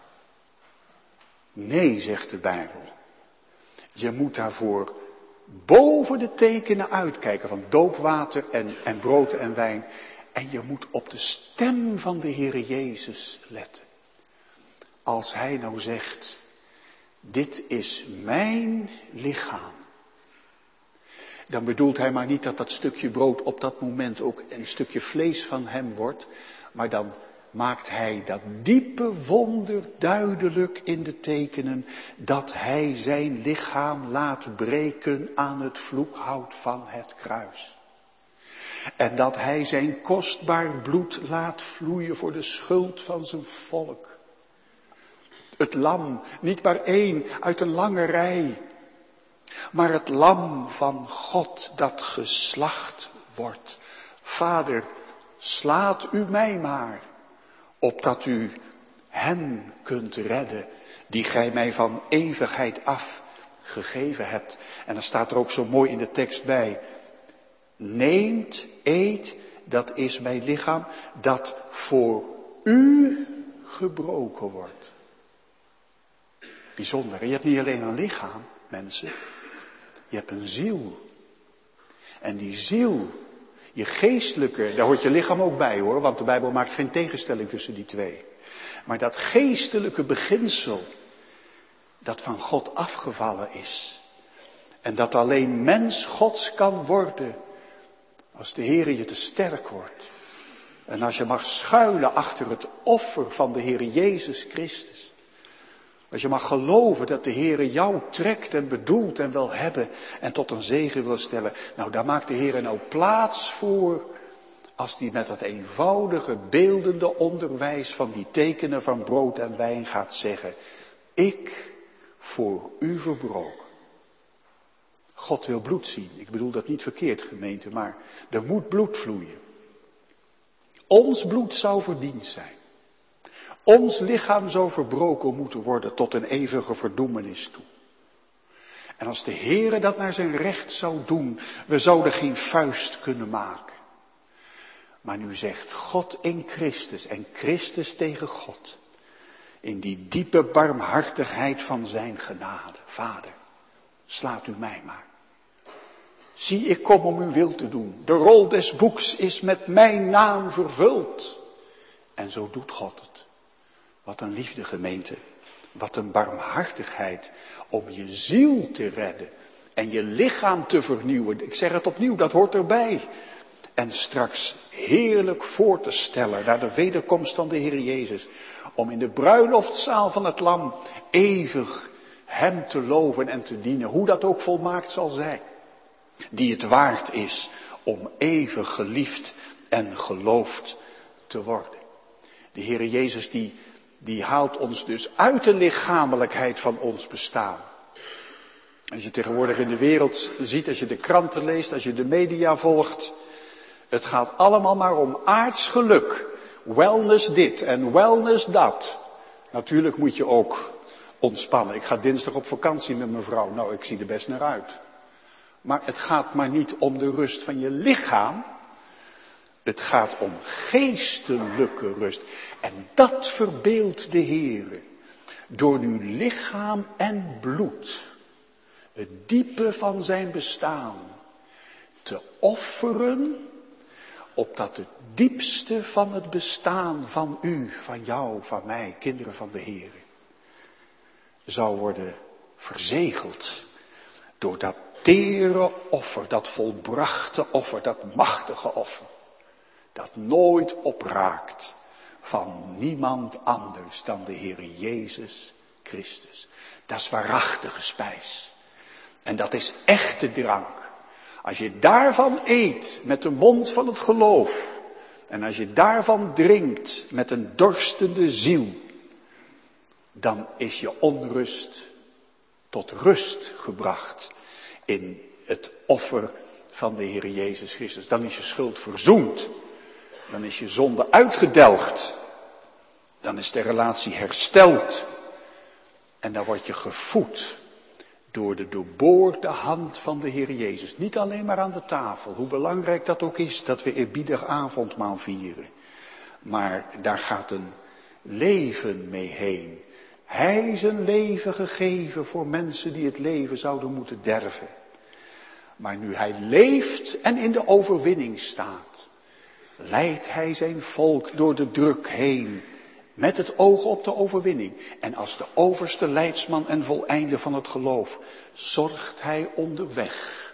Nee, zegt de Bijbel. Je moet daarvoor boven de tekenen uitkijken van doopwater en, en brood en wijn. En je moet op de stem van de Heer Jezus letten. Als hij nou zegt, dit is mijn lichaam. Dan bedoelt hij maar niet dat dat stukje brood op dat moment ook een stukje vlees van hem wordt. Maar dan maakt hij dat diepe wonder duidelijk in de tekenen. Dat hij zijn lichaam laat breken aan het vloekhout van het kruis. En dat hij zijn kostbaar bloed laat vloeien voor de schuld van zijn volk. Het lam, niet maar één uit een lange rij, maar het lam van God dat geslacht wordt. Vader, slaat u mij maar, opdat u hen kunt redden, die gij mij van eeuwigheid af gegeven hebt. En dan staat er ook zo mooi in de tekst bij, neemt, eet, dat is mijn lichaam, dat voor u gebroken wordt. Bijzonder. Je hebt niet alleen een lichaam, mensen. Je hebt een ziel. En die ziel, je geestelijke, daar hoort je lichaam ook bij hoor, want de Bijbel maakt geen tegenstelling tussen die twee. Maar dat geestelijke beginsel, dat van God afgevallen is. En dat alleen mens Gods kan worden, als de Heer je te sterk wordt. En als je mag schuilen achter het offer van de Heer Jezus Christus. Als je mag geloven dat de Heer jou trekt en bedoelt en wil hebben en tot een zegen wil stellen. Nou, daar maakt de Heer nou plaats voor als die met dat eenvoudige, beeldende onderwijs van die tekenen van brood en wijn gaat zeggen. Ik voor u verbroken. God wil bloed zien. Ik bedoel dat niet verkeerd, gemeente, maar er moet bloed vloeien. Ons bloed zou verdiend zijn. Ons lichaam zou verbroken moeten worden tot een eeuwige verdoemenis toe. En als de Heere dat naar zijn recht zou doen, we zouden geen vuist kunnen maken. Maar nu zegt God in Christus en Christus tegen God, in die diepe barmhartigheid van zijn genade. Vader, slaat u mij maar. Zie, ik kom om uw wil te doen. De rol des boeks is met mijn naam vervuld. En zo doet God het. Wat een liefde, gemeente. Wat een barmhartigheid om je ziel te redden. En je lichaam te vernieuwen. Ik zeg het opnieuw, dat hoort erbij. En straks heerlijk voor te stellen naar de wederkomst van de Heer Jezus. Om in de bruiloftzaal van het Lam eeuwig hem te loven en te dienen. Hoe dat ook volmaakt zal zijn. Die het waard is om eeuwig geliefd en geloofd te worden. De Heer Jezus die, die haalt ons dus uit de lichamelijkheid van ons bestaan. Als je tegenwoordig in de wereld ziet, als je de kranten leest, als je de media volgt. Het gaat allemaal maar om aards geluk. Wellness dit en wellness dat. Natuurlijk moet je ook ontspannen. Ik ga dinsdag op vakantie met mijn vrouw. Nou, ik zie er best naar uit. Maar het gaat maar niet om de rust van je lichaam. Het gaat om geestelijke rust. En dat verbeeldt de Heere. Door uw lichaam en bloed. Het diepe van zijn bestaan. Te offeren. Opdat het diepste van het bestaan van u, van jou, van mij, kinderen van de Heere. Zou worden verzegeld. Door dat tere offer, dat volbrachte offer, dat machtige offer. Dat nooit opraakt van niemand anders dan de Heer Jezus Christus. Dat is waarachtige spijs. En dat is echte drank. Als je daarvan eet met de mond van het geloof. En als je daarvan drinkt met een dorstende ziel. Dan is je onrust tot rust gebracht in het offer van de Heer Jezus Christus. Dan is je schuld verzoend. Dan is je zonde uitgedelgd. Dan is de relatie hersteld. En dan word je gevoed door de doorboorde hand van de Heer Jezus. Niet alleen maar aan de tafel, hoe belangrijk dat ook is dat we eerbiedig avondmaal vieren. Maar daar gaat een leven mee heen. Hij zijn leven gegeven voor mensen die het leven zouden moeten derven. Maar nu hij leeft en in de overwinning staat, leidt hij zijn volk door de druk heen, met het oog op de overwinning. En als de overste leidsman en voleinde van het geloof, zorgt hij onderweg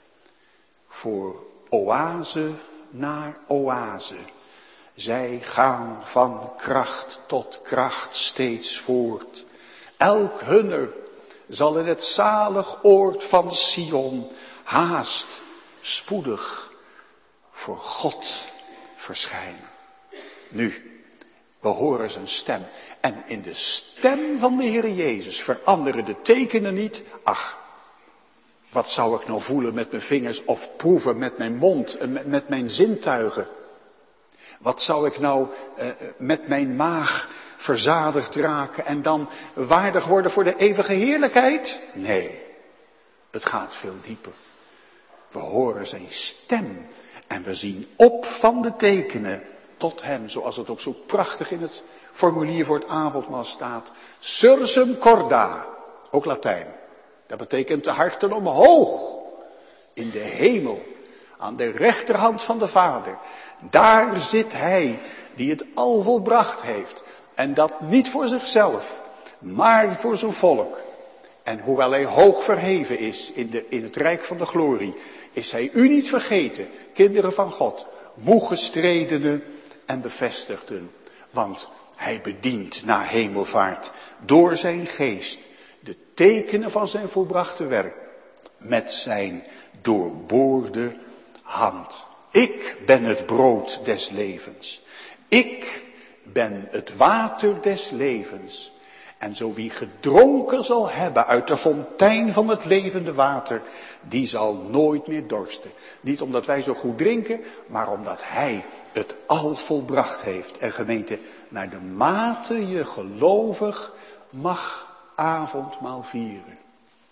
voor oase naar oase. Zij gaan van kracht tot kracht steeds voort. Elk hunner zal in het zalig oord van Sion haast, spoedig voor God verschijnen. Nu, we horen zijn stem. En in de stem van de Heer Jezus veranderen de tekenen niet. Ach, wat zou ik nou voelen met mijn vingers of proeven met mijn mond en met, met mijn zintuigen? Wat zou ik nou uh, met mijn maag verzadigd raken en dan waardig worden voor de eeuwige heerlijkheid? Nee, het gaat veel dieper. We horen zijn stem en we zien op van de tekenen tot hem, zoals het ook zo prachtig in het formulier voor het avondmaal staat. Sursum corda, ook Latijn. Dat betekent de harten omhoog in de hemel, aan de rechterhand van de Vader. Daar zit hij die het al volbracht heeft. En dat niet voor zichzelf, maar voor zijn volk. En hoewel hij hoog verheven is in, de, in het rijk van de glorie, is hij u niet vergeten, kinderen van God, moe gestredenen en bevestigden. Want hij bedient na hemelvaart door zijn geest de tekenen van zijn volbrachte werk met zijn doorboorde hand. Ik ben het brood des levens. Ik ben het water des levens. En zo wie gedronken zal hebben uit de fontein van het levende water, die zal nooit meer dorsten. Niet omdat wij zo goed drinken, maar omdat hij het al volbracht heeft. En gemeente, naar de mate je gelovig mag avondmaal vieren.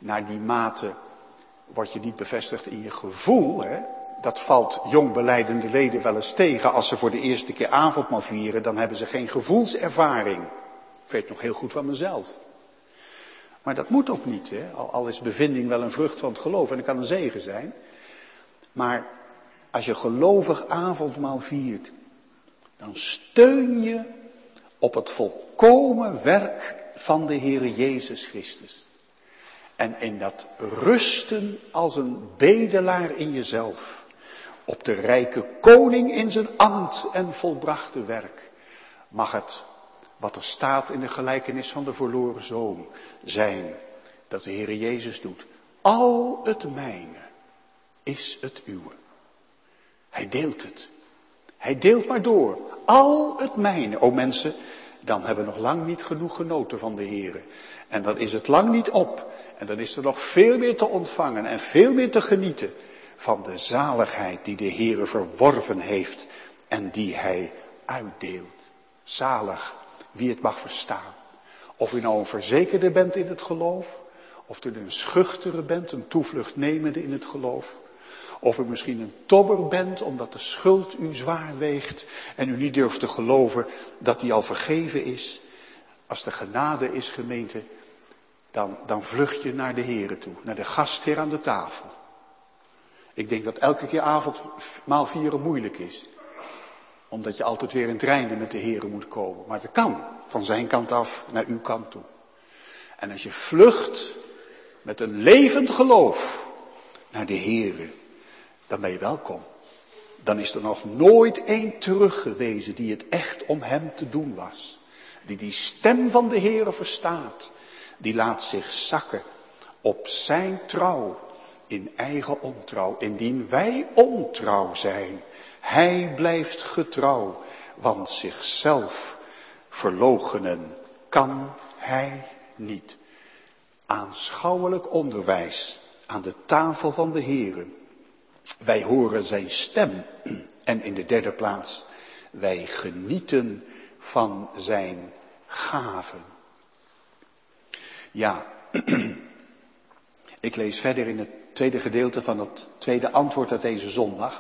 Naar die mate word je niet bevestigd in je gevoel, hè. Dat valt jong belijdende leden wel eens tegen. Als ze voor de eerste keer avondmaal vieren, dan hebben ze geen gevoelservaring. Ik weet nog heel goed van mezelf. Maar dat moet ook niet, hè. Al, al is bevinding wel een vrucht van het geloof en dat kan een zegen zijn. Maar als je gelovig avondmaal viert, dan steun je op het volkomen werk van de Heere Jezus Christus. En in dat rusten als een bedelaar in jezelf, op de rijke koning in zijn ambt en volbrachte werk, mag het, wat er staat in de gelijkenis van de verloren zoon, zijn dat de Heere Jezus doet. Al het mijne is het uwe. Hij deelt het. Hij deelt maar door. Al het mijne. O mensen, dan hebben we nog lang niet genoeg genoten van de Heere. En dan is het lang niet op. En dan is er nog veel meer te ontvangen en veel meer te genieten van de zaligheid die de Heere verworven heeft en die hij uitdeelt. Zalig wie het mag verstaan. Of u nou een verzekerde bent in het geloof, of u een schuchtere bent, een toevluchtnemende in het geloof. Of u misschien een tobber bent omdat de schuld u zwaar weegt en u niet durft te geloven dat die al vergeven is. Als de genade is, gemeente, dan, dan vlucht je naar de Heere toe, naar de gastheer aan de tafel. Ik denk dat elke keer avondmaal vieren moeilijk is. Omdat je altijd weer in het reinen met de Heere moet komen. Maar het kan, van zijn kant af naar uw kant toe. En als je vlucht met een levend geloof naar de Heere, dan ben je welkom. Dan is er nog nooit één teruggewezen die het echt om hem te doen was. Die die stem van de Heere verstaat. Die laat zich zakken op zijn trouw in eigen ontrouw. Indien wij ontrouw zijn, hij blijft getrouw. Want zichzelf verloochenen kan hij niet. Aanschouwelijk onderwijs aan de tafel van de Heere. Wij horen zijn stem. En in de derde plaats, wij genieten van zijn gaven. Ja, ik lees verder in het tweede gedeelte van het tweede antwoord uit deze zondag.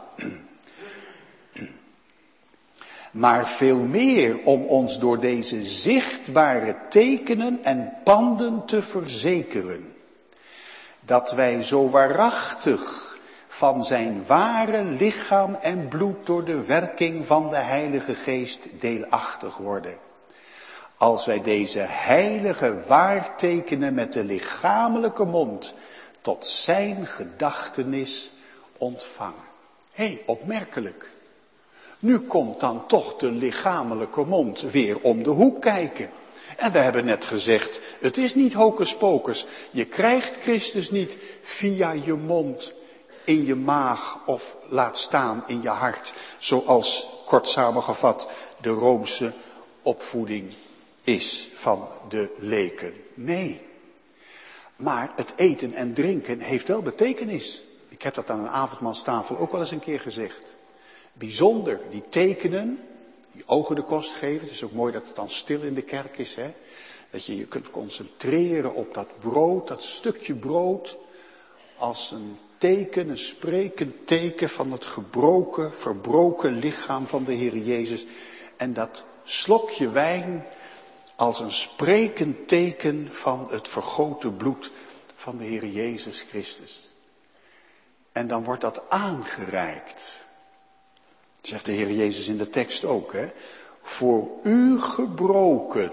Maar veel meer om ons door deze zichtbare tekenen en panden te verzekeren. Dat wij zo waarachtig van zijn ware lichaam en bloed door de werking van de Heilige Geest deelachtig worden. Als wij deze heilige waartekenen met de lichamelijke mond tot zijn gedachtenis ontvangen. Hé, hey, opmerkelijk. Nu komt dan toch de lichamelijke mond weer om de hoek kijken. En we hebben net gezegd, het is niet hocus pocus. Je krijgt Christus niet via je mond in je maag of laat staan in je hart. Zoals, kort samengevat, de Roomse opvoeding is van de leken. Nee. Maar het eten en drinken heeft wel betekenis. Ik heb dat aan een avondmaalstafel ook wel eens een keer gezegd. Bijzonder, die tekenen, die ogen de kost geven. Het is ook mooi dat het dan stil in de kerk is, hè. Dat je je kunt concentreren op dat brood, dat stukje brood. Als een teken, een sprekend teken van het gebroken, verbroken lichaam van de Heer Jezus. En dat slokje wijn als een sprekend teken van het vergoten bloed van de Heer Jezus Christus. En dan wordt dat aangereikt. Zegt de Heer Jezus in de tekst ook, hè. Voor u gebroken.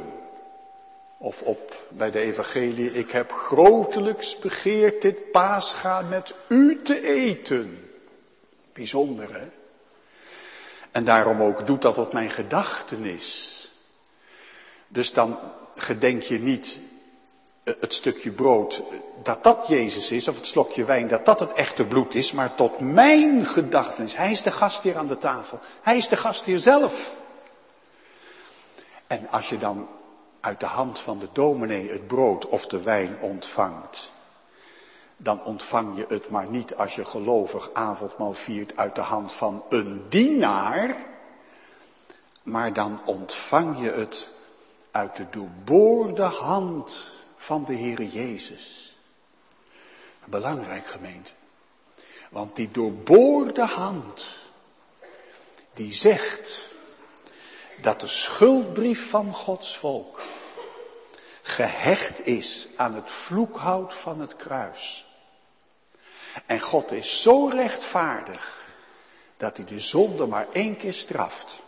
Of op, bij de evangelie, ik heb grotelijks begeerd dit paascha met u te eten. Bijzonder, hè. En daarom ook, doet dat tot mijn gedachtenis. Dus dan gedenk je niet het stukje brood dat dat Jezus is, of het slokje wijn dat dat het echte bloed is, maar tot mijn gedachtenis. Hij is de gastheer aan de tafel. Hij is de gastheer zelf. En als je dan uit de hand van de dominee het brood of de wijn ontvangt, dan ontvang je het maar niet als je gelovig avondmaal viert uit de hand van een dienaar, maar dan ontvang je het uit de doorboorde hand van de Heere Jezus. Belangrijk, gemeente. Want die doorboorde hand, die zegt dat de schuldbrief van Gods volk gehecht is aan het vloekhout van het kruis. En God is zo rechtvaardig dat hij de zonde maar één keer straft.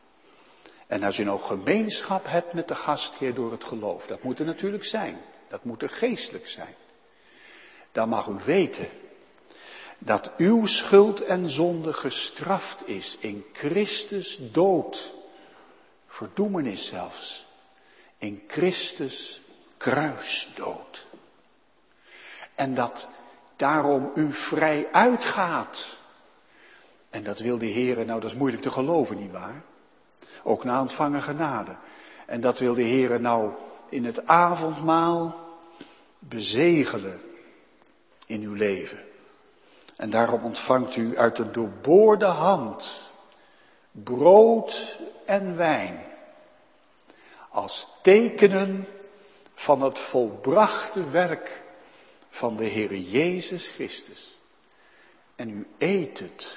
En als je nou gemeenschap hebt met de gastheer door het geloof, dat moet er natuurlijk zijn. Dat moet er geestelijk zijn. Dan mag u weten dat uw schuld en zonde gestraft is in Christus dood. Verdoemenis zelfs. In Christus kruisdood. En dat daarom u vrij uitgaat. En dat wil de Heer, nou dat is moeilijk te geloven, nietwaar? Ook na ontvangen genade. En dat wil de Heer nou in het avondmaal bezegelen in uw leven. En daarom ontvangt u uit de doorboorde hand brood en wijn. Als tekenen van het volbrachte werk van de Heer Jezus Christus. En u eet het.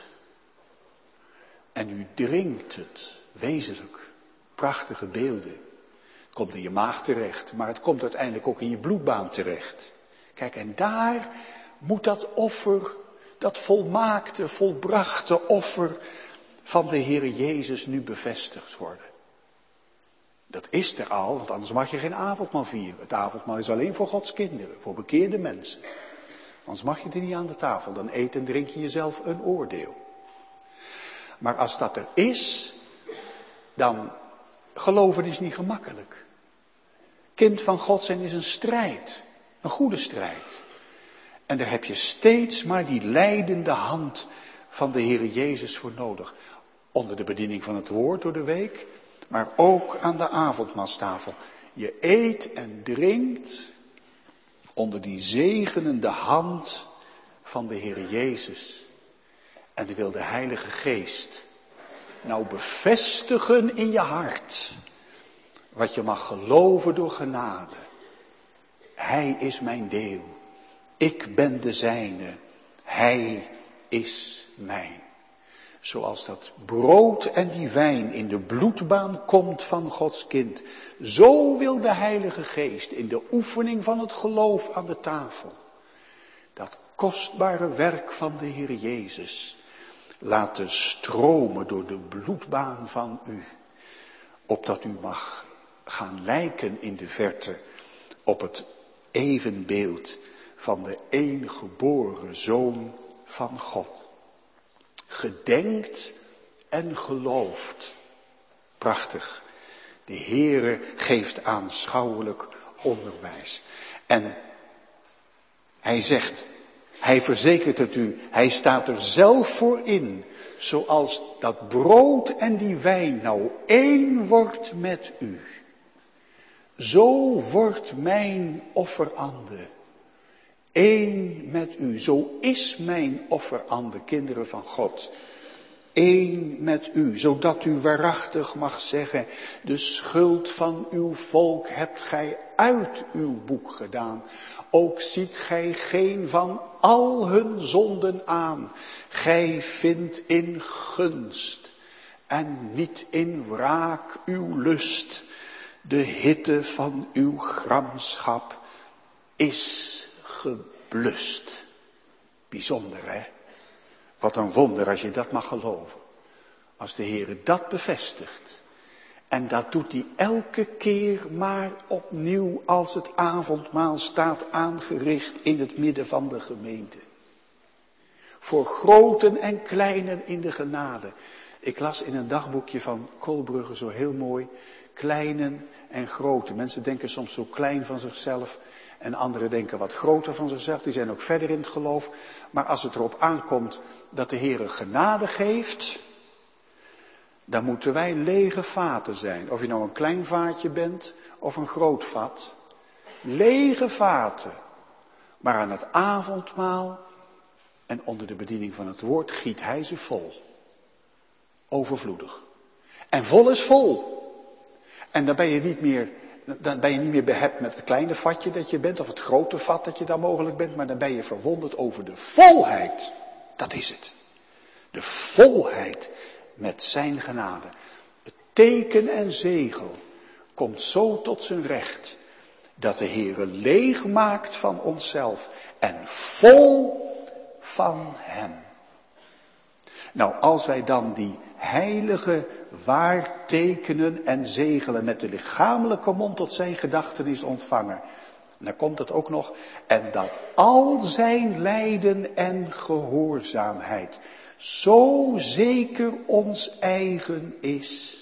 En u drinkt het. Wezenlijk. Prachtige beelden. Het komt in je maag terecht. Maar het komt uiteindelijk ook in je bloedbaan terecht. Kijk, en daar moet dat offer, dat volmaakte, volbrachte offer van de Heer Jezus nu bevestigd worden. Dat is er al, want anders mag je geen avondmaal vieren. Het avondmaal is alleen voor Gods kinderen, voor bekeerde mensen. Anders mag je er niet aan de tafel, dan eet en drink je jezelf een oordeel. Maar als dat er is, dan geloven is niet gemakkelijk. Kind van God zijn is een strijd, een goede strijd. En daar heb je steeds maar die leidende hand van de Heer Jezus voor nodig. Onder de bediening van het woord door de week, maar ook aan de avondmaalstafel. Je eet en drinkt onder die zegenende hand van de Heer Jezus. En die wil de Heilige Geest nou bevestigen in je hart. Wat je mag geloven door genade. Hij is mijn deel. Ik ben de zijne. Hij is mijn. Zoals dat brood en die wijn in de bloedbaan komt van Gods kind. Zo wil de Heilige Geest in de oefening van het geloof aan de tafel. Dat kostbare werk van de Heer Jezus laten stromen door de bloedbaan van u. Opdat u mag gaan lijken in de verte op het evenbeeld van de enige geboren Zoon van God. Gedenkt en gelooft. Prachtig. De Heere geeft aanschouwelijk onderwijs. En hij zegt, hij verzekert het u, hij staat er zelf voor in. Zoals dat brood en die wijn nou één wordt met u. Zo wordt mijn offerande één met u. Zo is mijn offerande, kinderen van God. Eén met u, zodat u waarachtig mag zeggen, de schuld van uw volk hebt gij uit uw boek gedaan. Ook ziet gij geen van al hun zonden aan. Gij vindt in gunst en niet in wraak uw lust. De hitte van uw gramschap is geblust. Bijzonder, hè? Wat een wonder als je dat mag geloven. Als de Heer dat bevestigt. En dat doet hij elke keer maar opnieuw als het avondmaal staat aangericht in het midden van de gemeente. Voor groten en kleinen in de genade. Ik las in een dagboekje van Kolbrugge zo heel mooi. Kleinen en groten. Mensen denken soms zo klein van zichzelf. En anderen denken wat groter van zichzelf. Die zijn ook verder in het geloof. Maar als het erop aankomt dat de Heer genade geeft, dan moeten wij lege vaten zijn. Of je nou een klein vaatje bent of een groot vat. Lege vaten. Maar aan het avondmaal en onder de bediening van het woord giet hij ze vol. Overvloedig. En vol is vol. En dan ben je niet meer dan ben je niet meer behept met het kleine vatje dat je bent, of het grote vat dat je dan mogelijk bent, maar dan ben je verwonderd over de volheid. Dat is het. De volheid met zijn genade. Het teken en zegel komt zo tot zijn recht, dat de Heere leeg maakt van onszelf en vol van hem. Nou, als wij dan die heilige waartekenen en zegelen met de lichamelijke mond tot zijn gedachtenis ontvangen, dan komt het ook nog, en dat al zijn lijden en gehoorzaamheid zo zeker ons eigen is,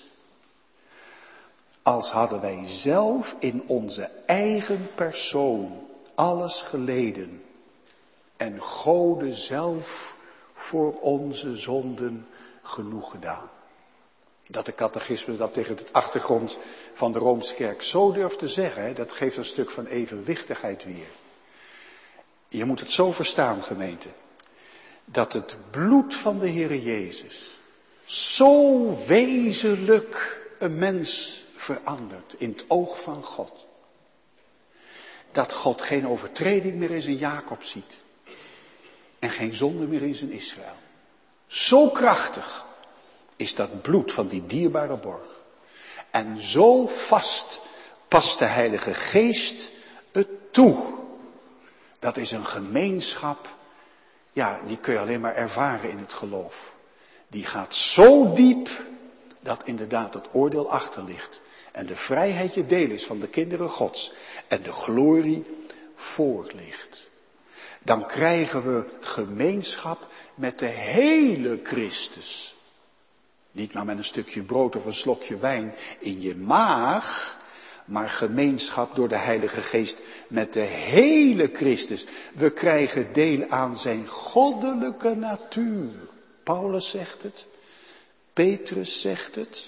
als hadden wij zelf in onze eigen persoon alles geleden en Gode zelf voor onze zonden genoeg gedaan. Dat de catechismus dat tegen de achtergrond van de Roomse Kerk zo durft te zeggen, dat geeft een stuk van evenwichtigheid weer. Je moet het zo verstaan, gemeente, dat het bloed van de Heere Jezus zo wezenlijk een mens verandert in het oog van God, dat God geen overtreding meer in zijn Jacob ziet en geen zonde meer in zijn Israël. Zo krachtig is dat bloed van die dierbare borg. En zo vast past de Heilige Geest het toe. Dat is een gemeenschap, ja, die kun je alleen maar ervaren in het geloof. Die gaat zo diep dat inderdaad het oordeel achter ligt. En de vrijheid je deel is van de kinderen Gods. En de glorie voor ligt. Dan krijgen we gemeenschap met de hele Christus. Niet maar met een stukje brood of een slokje wijn in je maag, maar gemeenschap door de Heilige Geest met de hele Christus. We krijgen deel aan zijn goddelijke natuur. Paulus zegt het, Petrus zegt het.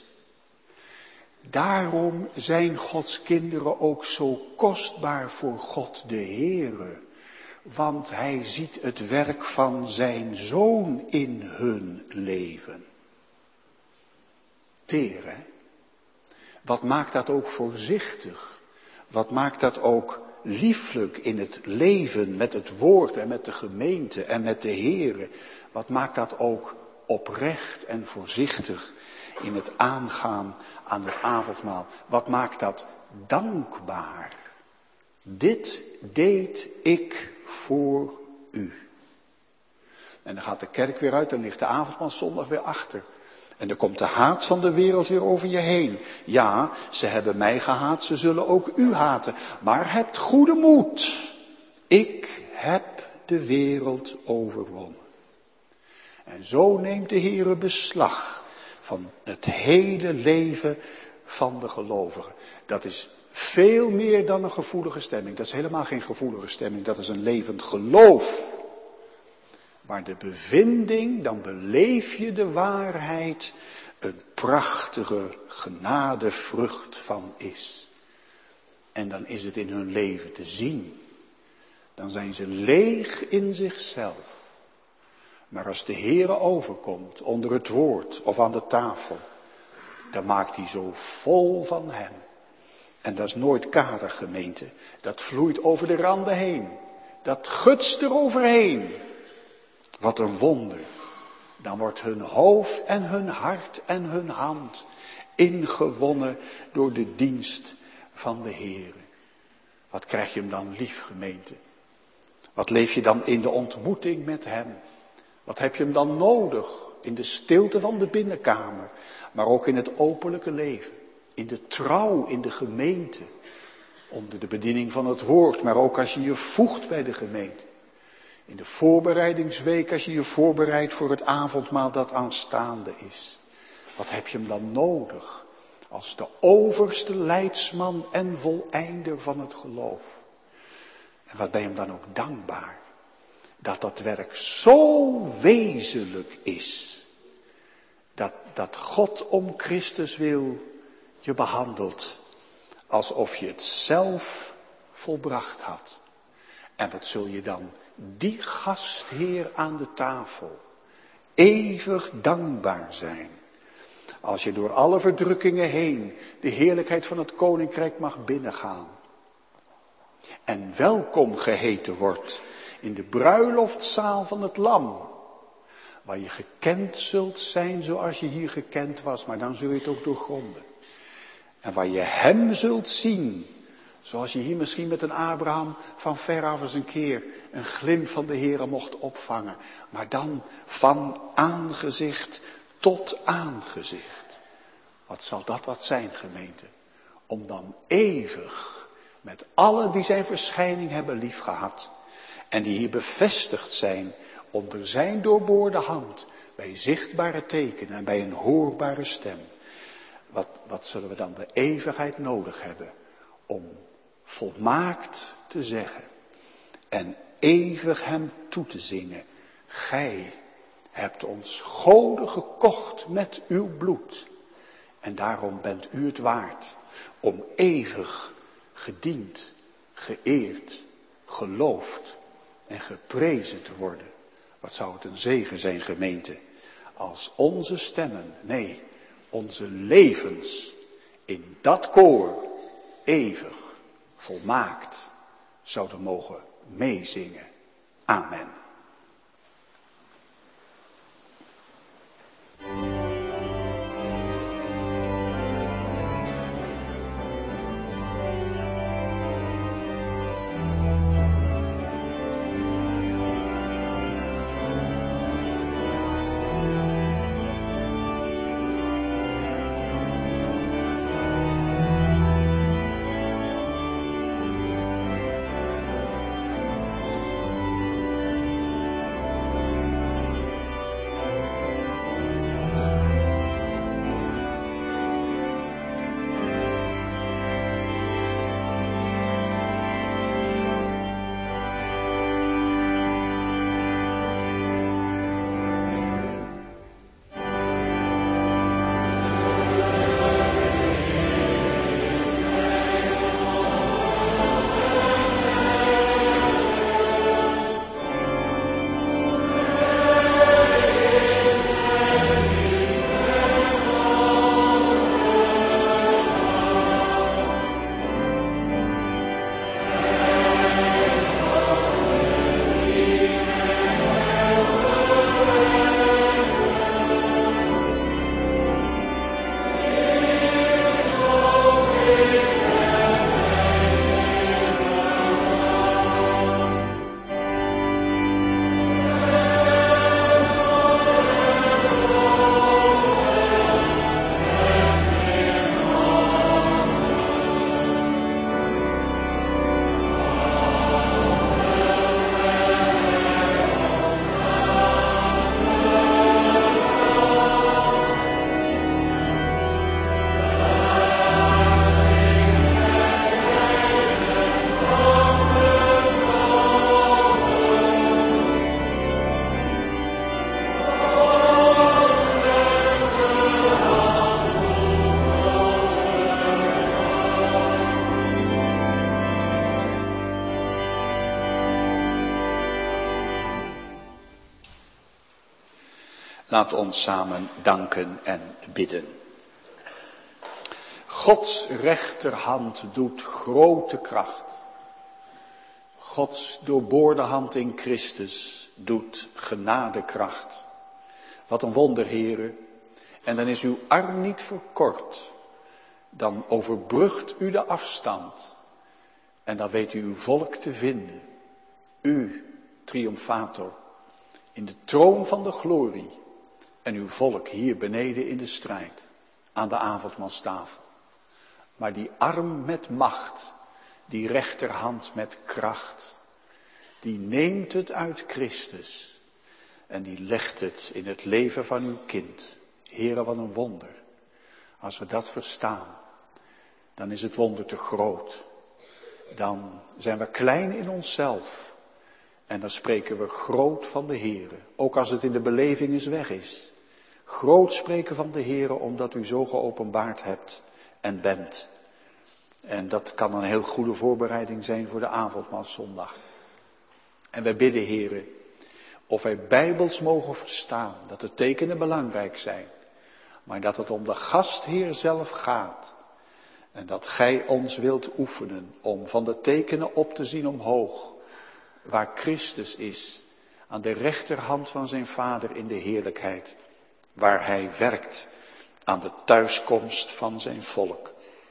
Daarom zijn Gods kinderen ook zo kostbaar voor God de Heere. Want hij ziet het werk van zijn Zoon in hun leven. Teer, hè? Wat maakt dat ook voorzichtig? Wat maakt dat ook lieflijk in het leven met het woord en met de gemeente en met de Heere? Wat maakt dat ook oprecht en voorzichtig in het aangaan aan het avondmaal? Wat maakt dat dankbaar? Dit deed ik voor u. En dan gaat de kerk weer uit, dan ligt de avondmaalszondag weer achter. En dan komt de haat van de wereld weer over je heen. Ja, ze hebben mij gehaat, ze zullen ook u haten. Maar hebt goede moed. Ik heb de wereld overwonnen. En zo neemt de Heere beslag van het hele leven van de gelovigen. Dat is veel meer dan een gevoelige stemming. Dat is helemaal geen gevoelige stemming. Dat is een levend geloof. Maar de bevinding, dan beleef je de waarheid, een prachtige genadevrucht van is. En dan is het in hun leven te zien. Dan zijn ze leeg in zichzelf. Maar als de Heere overkomt onder het woord of aan de tafel, dan maakt hij zo vol van hem. En dat is nooit karig, gemeente. Dat vloeit over de randen heen. Dat gutst er overheen. Wat een wonder. Dan wordt hun hoofd en hun hart en hun hand ingewonnen door de dienst van de Heere. Wat krijg je hem dan lief, gemeente? Wat leef je dan in de ontmoeting met hem? Wat heb je hem dan nodig in de stilte van de binnenkamer, maar ook in het openlijke leven, in de trouw, in de gemeente, onder de bediening van het woord, maar ook als je je voegt bij de gemeente. In de voorbereidingsweek, als je je voorbereidt voor het avondmaal dat aanstaande is. Wat heb je hem dan nodig als de overste leidsman en voleinder van het geloof? En wat ben je hem dan ook dankbaar dat dat werk zo wezenlijk is. Dat, dat God om Christus wil je behandelt alsof je het zelf volbracht had. En wat zul je dan die gastheer aan de tafel eeuwig dankbaar zijn. Als je door alle verdrukkingen heen de heerlijkheid van het koninkrijk mag binnengaan. En welkom geheten wordt in de bruiloftzaal van het lam. Waar je gekend zult zijn zoals je hier gekend was, maar dan zul je het ook doorgronden. En waar je hem zult zien, zoals je hier misschien met een Abraham van veraf eens een keer een glimp van de Heere mocht opvangen. Maar dan van aangezicht tot aangezicht. Wat zal dat wat zijn, gemeente? Om dan eeuwig met allen die zijn verschijning hebben liefgehad. En die hier bevestigd zijn onder zijn doorboorde hand. Bij zichtbare tekenen en bij een hoorbare stem. Wat, wat zullen we dan de eeuwigheid nodig hebben om volmaakt te zeggen en eeuwig hem toe te zingen. Gij hebt ons goden gekocht met uw bloed en daarom bent u het waard om eeuwig gediend, geëerd, geloofd en geprezen te worden. Wat zou het een zegen zijn, gemeente, als onze stemmen, nee, onze levens in dat koor eeuwig volmaakt zouden mogen meezingen. Amen. Laat ons samen danken en bidden. Gods rechterhand doet grote kracht. Gods doorboorde hand in Christus doet genadekracht. Wat een wonder, Heere. En dan is uw arm niet verkort. Dan overbrugt u de afstand. En dan weet u uw volk te vinden. U, triomfator, in de troon van de glorie. En uw volk hier beneden in de strijd, aan de avondmaalstafel. Maar die arm met macht, die rechterhand met kracht, die neemt het uit Christus. En die legt het in het leven van uw kind. Heere, wat een wonder. Als we dat verstaan, dan is het wonder te groot. Dan zijn we klein in onszelf. En dan spreken we groot van de Heere. Ook als het in de beleving eens weg is. Groot spreken van de Heere, omdat u zo geopenbaard hebt en bent. En dat kan een heel goede voorbereiding zijn voor de avondmaalszondag. En wij bidden, Heere, of wij bijbels mogen verstaan, dat de tekenen belangrijk zijn. maar dat het om de gastheer zelf gaat. En dat gij ons wilt oefenen om van de tekenen op te zien omhoog, waar Christus is, aan de rechterhand van zijn Vader in de heerlijkheid, waar hij werkt aan de thuiskomst van zijn volk.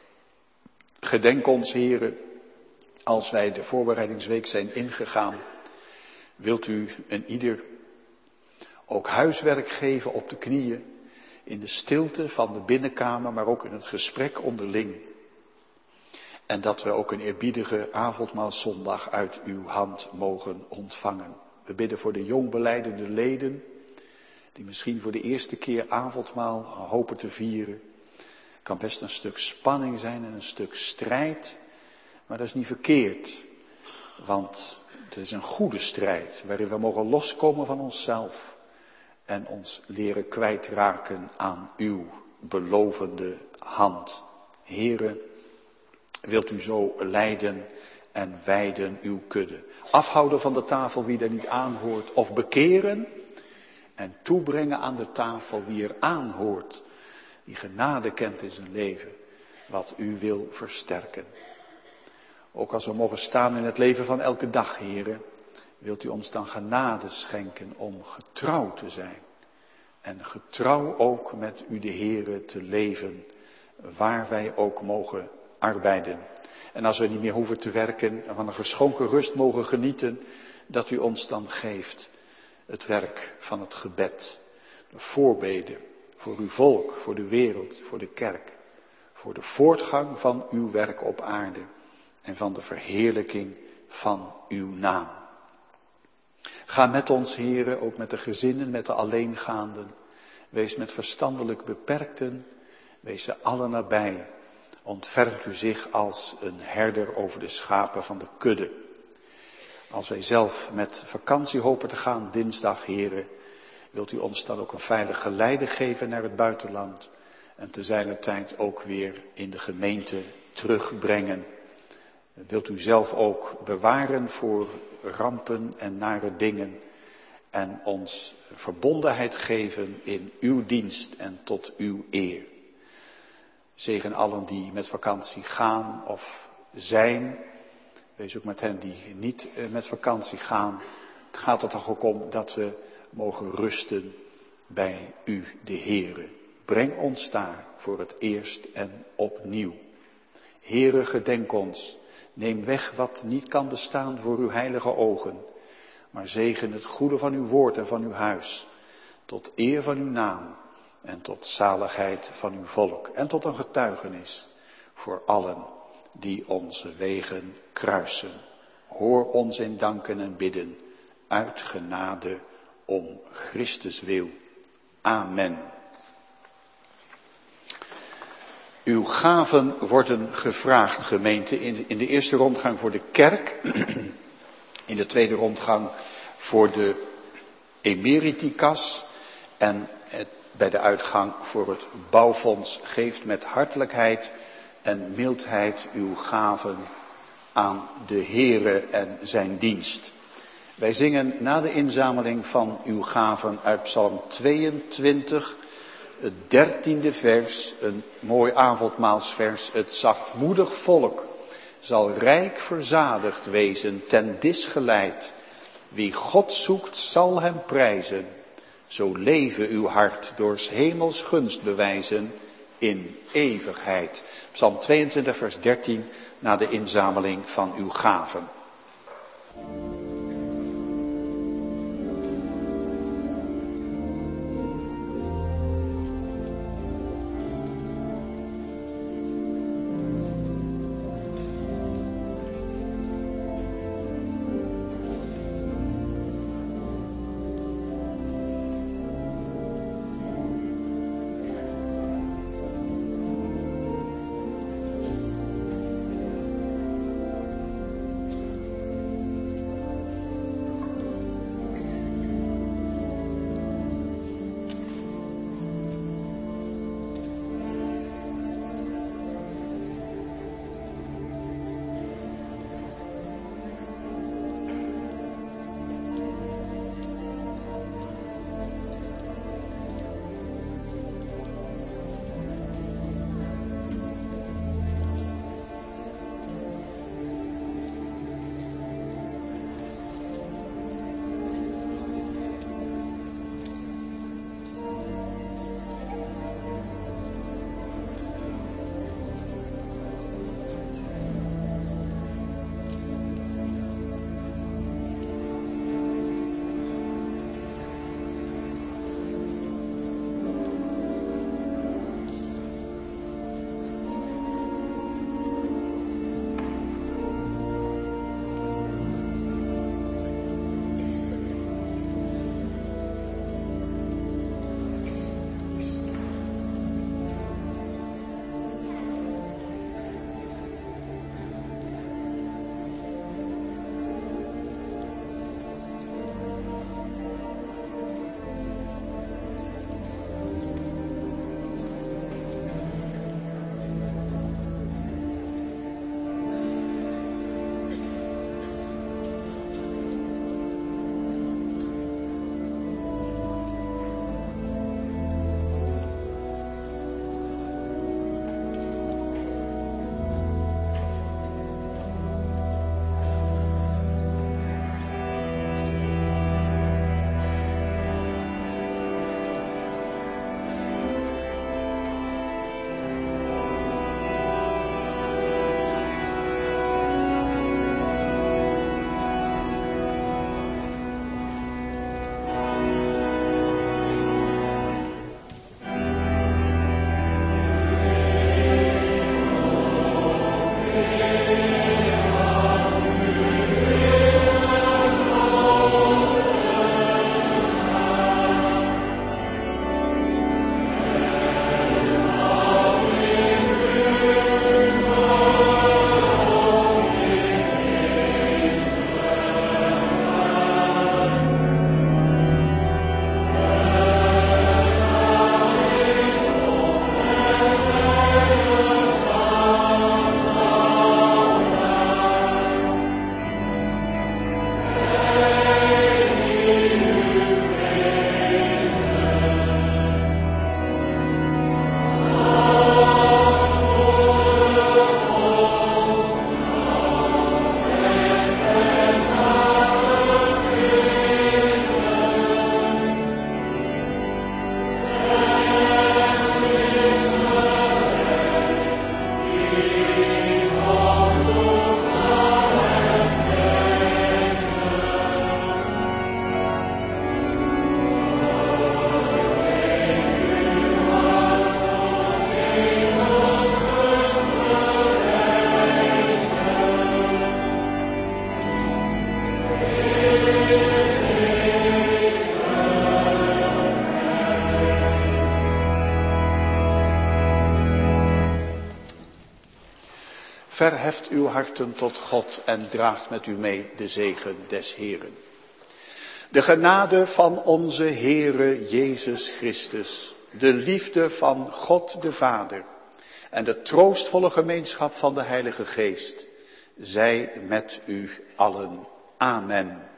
Gedenk ons, Heere, als wij de voorbereidingsweek zijn ingegaan, wilt u een ieder ook huiswerk geven op de knieën, in de stilte van de binnenkamer, maar ook in het gesprek onderling. En dat we ook een eerbiedige avondmaalszondag uit uw hand mogen ontvangen. We bidden voor de jongbelijdende leden, die misschien voor de eerste keer avondmaal hopen te vieren. Het kan best een stuk spanning zijn en een stuk strijd, maar dat is niet verkeerd. Want het is een goede strijd, waarin we mogen loskomen van onszelf en ons leren kwijtraken aan uw belovende hand. Heere, wilt u zo leiden en wijden uw kudde. Afhouden van de tafel wie er niet aanhoort, of bekeren en toebrengen aan de tafel wie er aanhoort, die genade kent in zijn leven, wat u wil versterken. Ook als we mogen staan in het leven van elke dag, Heere, wilt u ons dan genade schenken om getrouw te zijn. En getrouw ook met u de Heere te leven, waar wij ook mogen arbeiden. En als we niet meer hoeven te werken en van een geschonken rust mogen genieten, dat u ons dan geeft het werk van het gebed. De voorbeden voor uw volk, voor de wereld, voor de kerk. Voor de voortgang van uw werk op aarde en van de verheerlijking van uw naam. Ga met ons, Heere, ook met de gezinnen, met de alleengaanden. Wees met verstandelijk beperkten, wees ze allen nabij. Ontfermt u zich als een herder over de schapen van de kudde. Als wij zelf met vakantie hopen te gaan, dinsdag, Heere, wilt u ons dan ook een veilig geleide geven naar het buitenland. En te zijner tijd ook weer in de gemeente terugbrengen. Wilt u zelf ook bewaren voor rampen en nare dingen. En ons verbondenheid geven in uw dienst en tot uw eer. Zegen allen die met vakantie gaan of zijn. Wees ook met hen die niet met vakantie gaan. Het gaat er toch ook om dat we mogen rusten bij u, de Heere. Breng ons daar voor het eerst en opnieuw. Heere, gedenk ons. Neem weg wat niet kan bestaan voor uw heilige ogen. Maar zegen het goede van uw woord en van uw huis. Tot eer van uw naam. En tot zaligheid van uw volk. En tot een getuigenis voor allen die onze wegen kruisen. Hoor ons in danken en bidden. Uit genade om Christus wil. Amen. Uw gaven worden gevraagd, gemeente, in, in de eerste rondgang voor de kerk. In de tweede rondgang voor de emeritikas. En het, bij de uitgang voor het bouwfonds. Geeft met hartelijkheid en mildheid uw gaven aan de Heere en zijn dienst. Wij zingen na de inzameling van uw gaven uit Psalm tweeëntwintig, het dertiende vers, een mooi avondmaalsvers. Het zachtmoedig volk zal rijk verzadigd wezen, ten dis geleid. Wie God zoekt zal hem prijzen. Zo leven uw hart door 's hemels gunst bewijzen in eeuwigheid. Psalm tweeëntwintig vers dertien na de inzameling van uw gaven. Verheft uw harten tot God en draagt met u mee de zegen des Heeren. De genade van onze Heere Jezus Christus, de liefde van God de Vader en de troostvolle gemeenschap van de Heilige Geest, zij met u allen. Amen.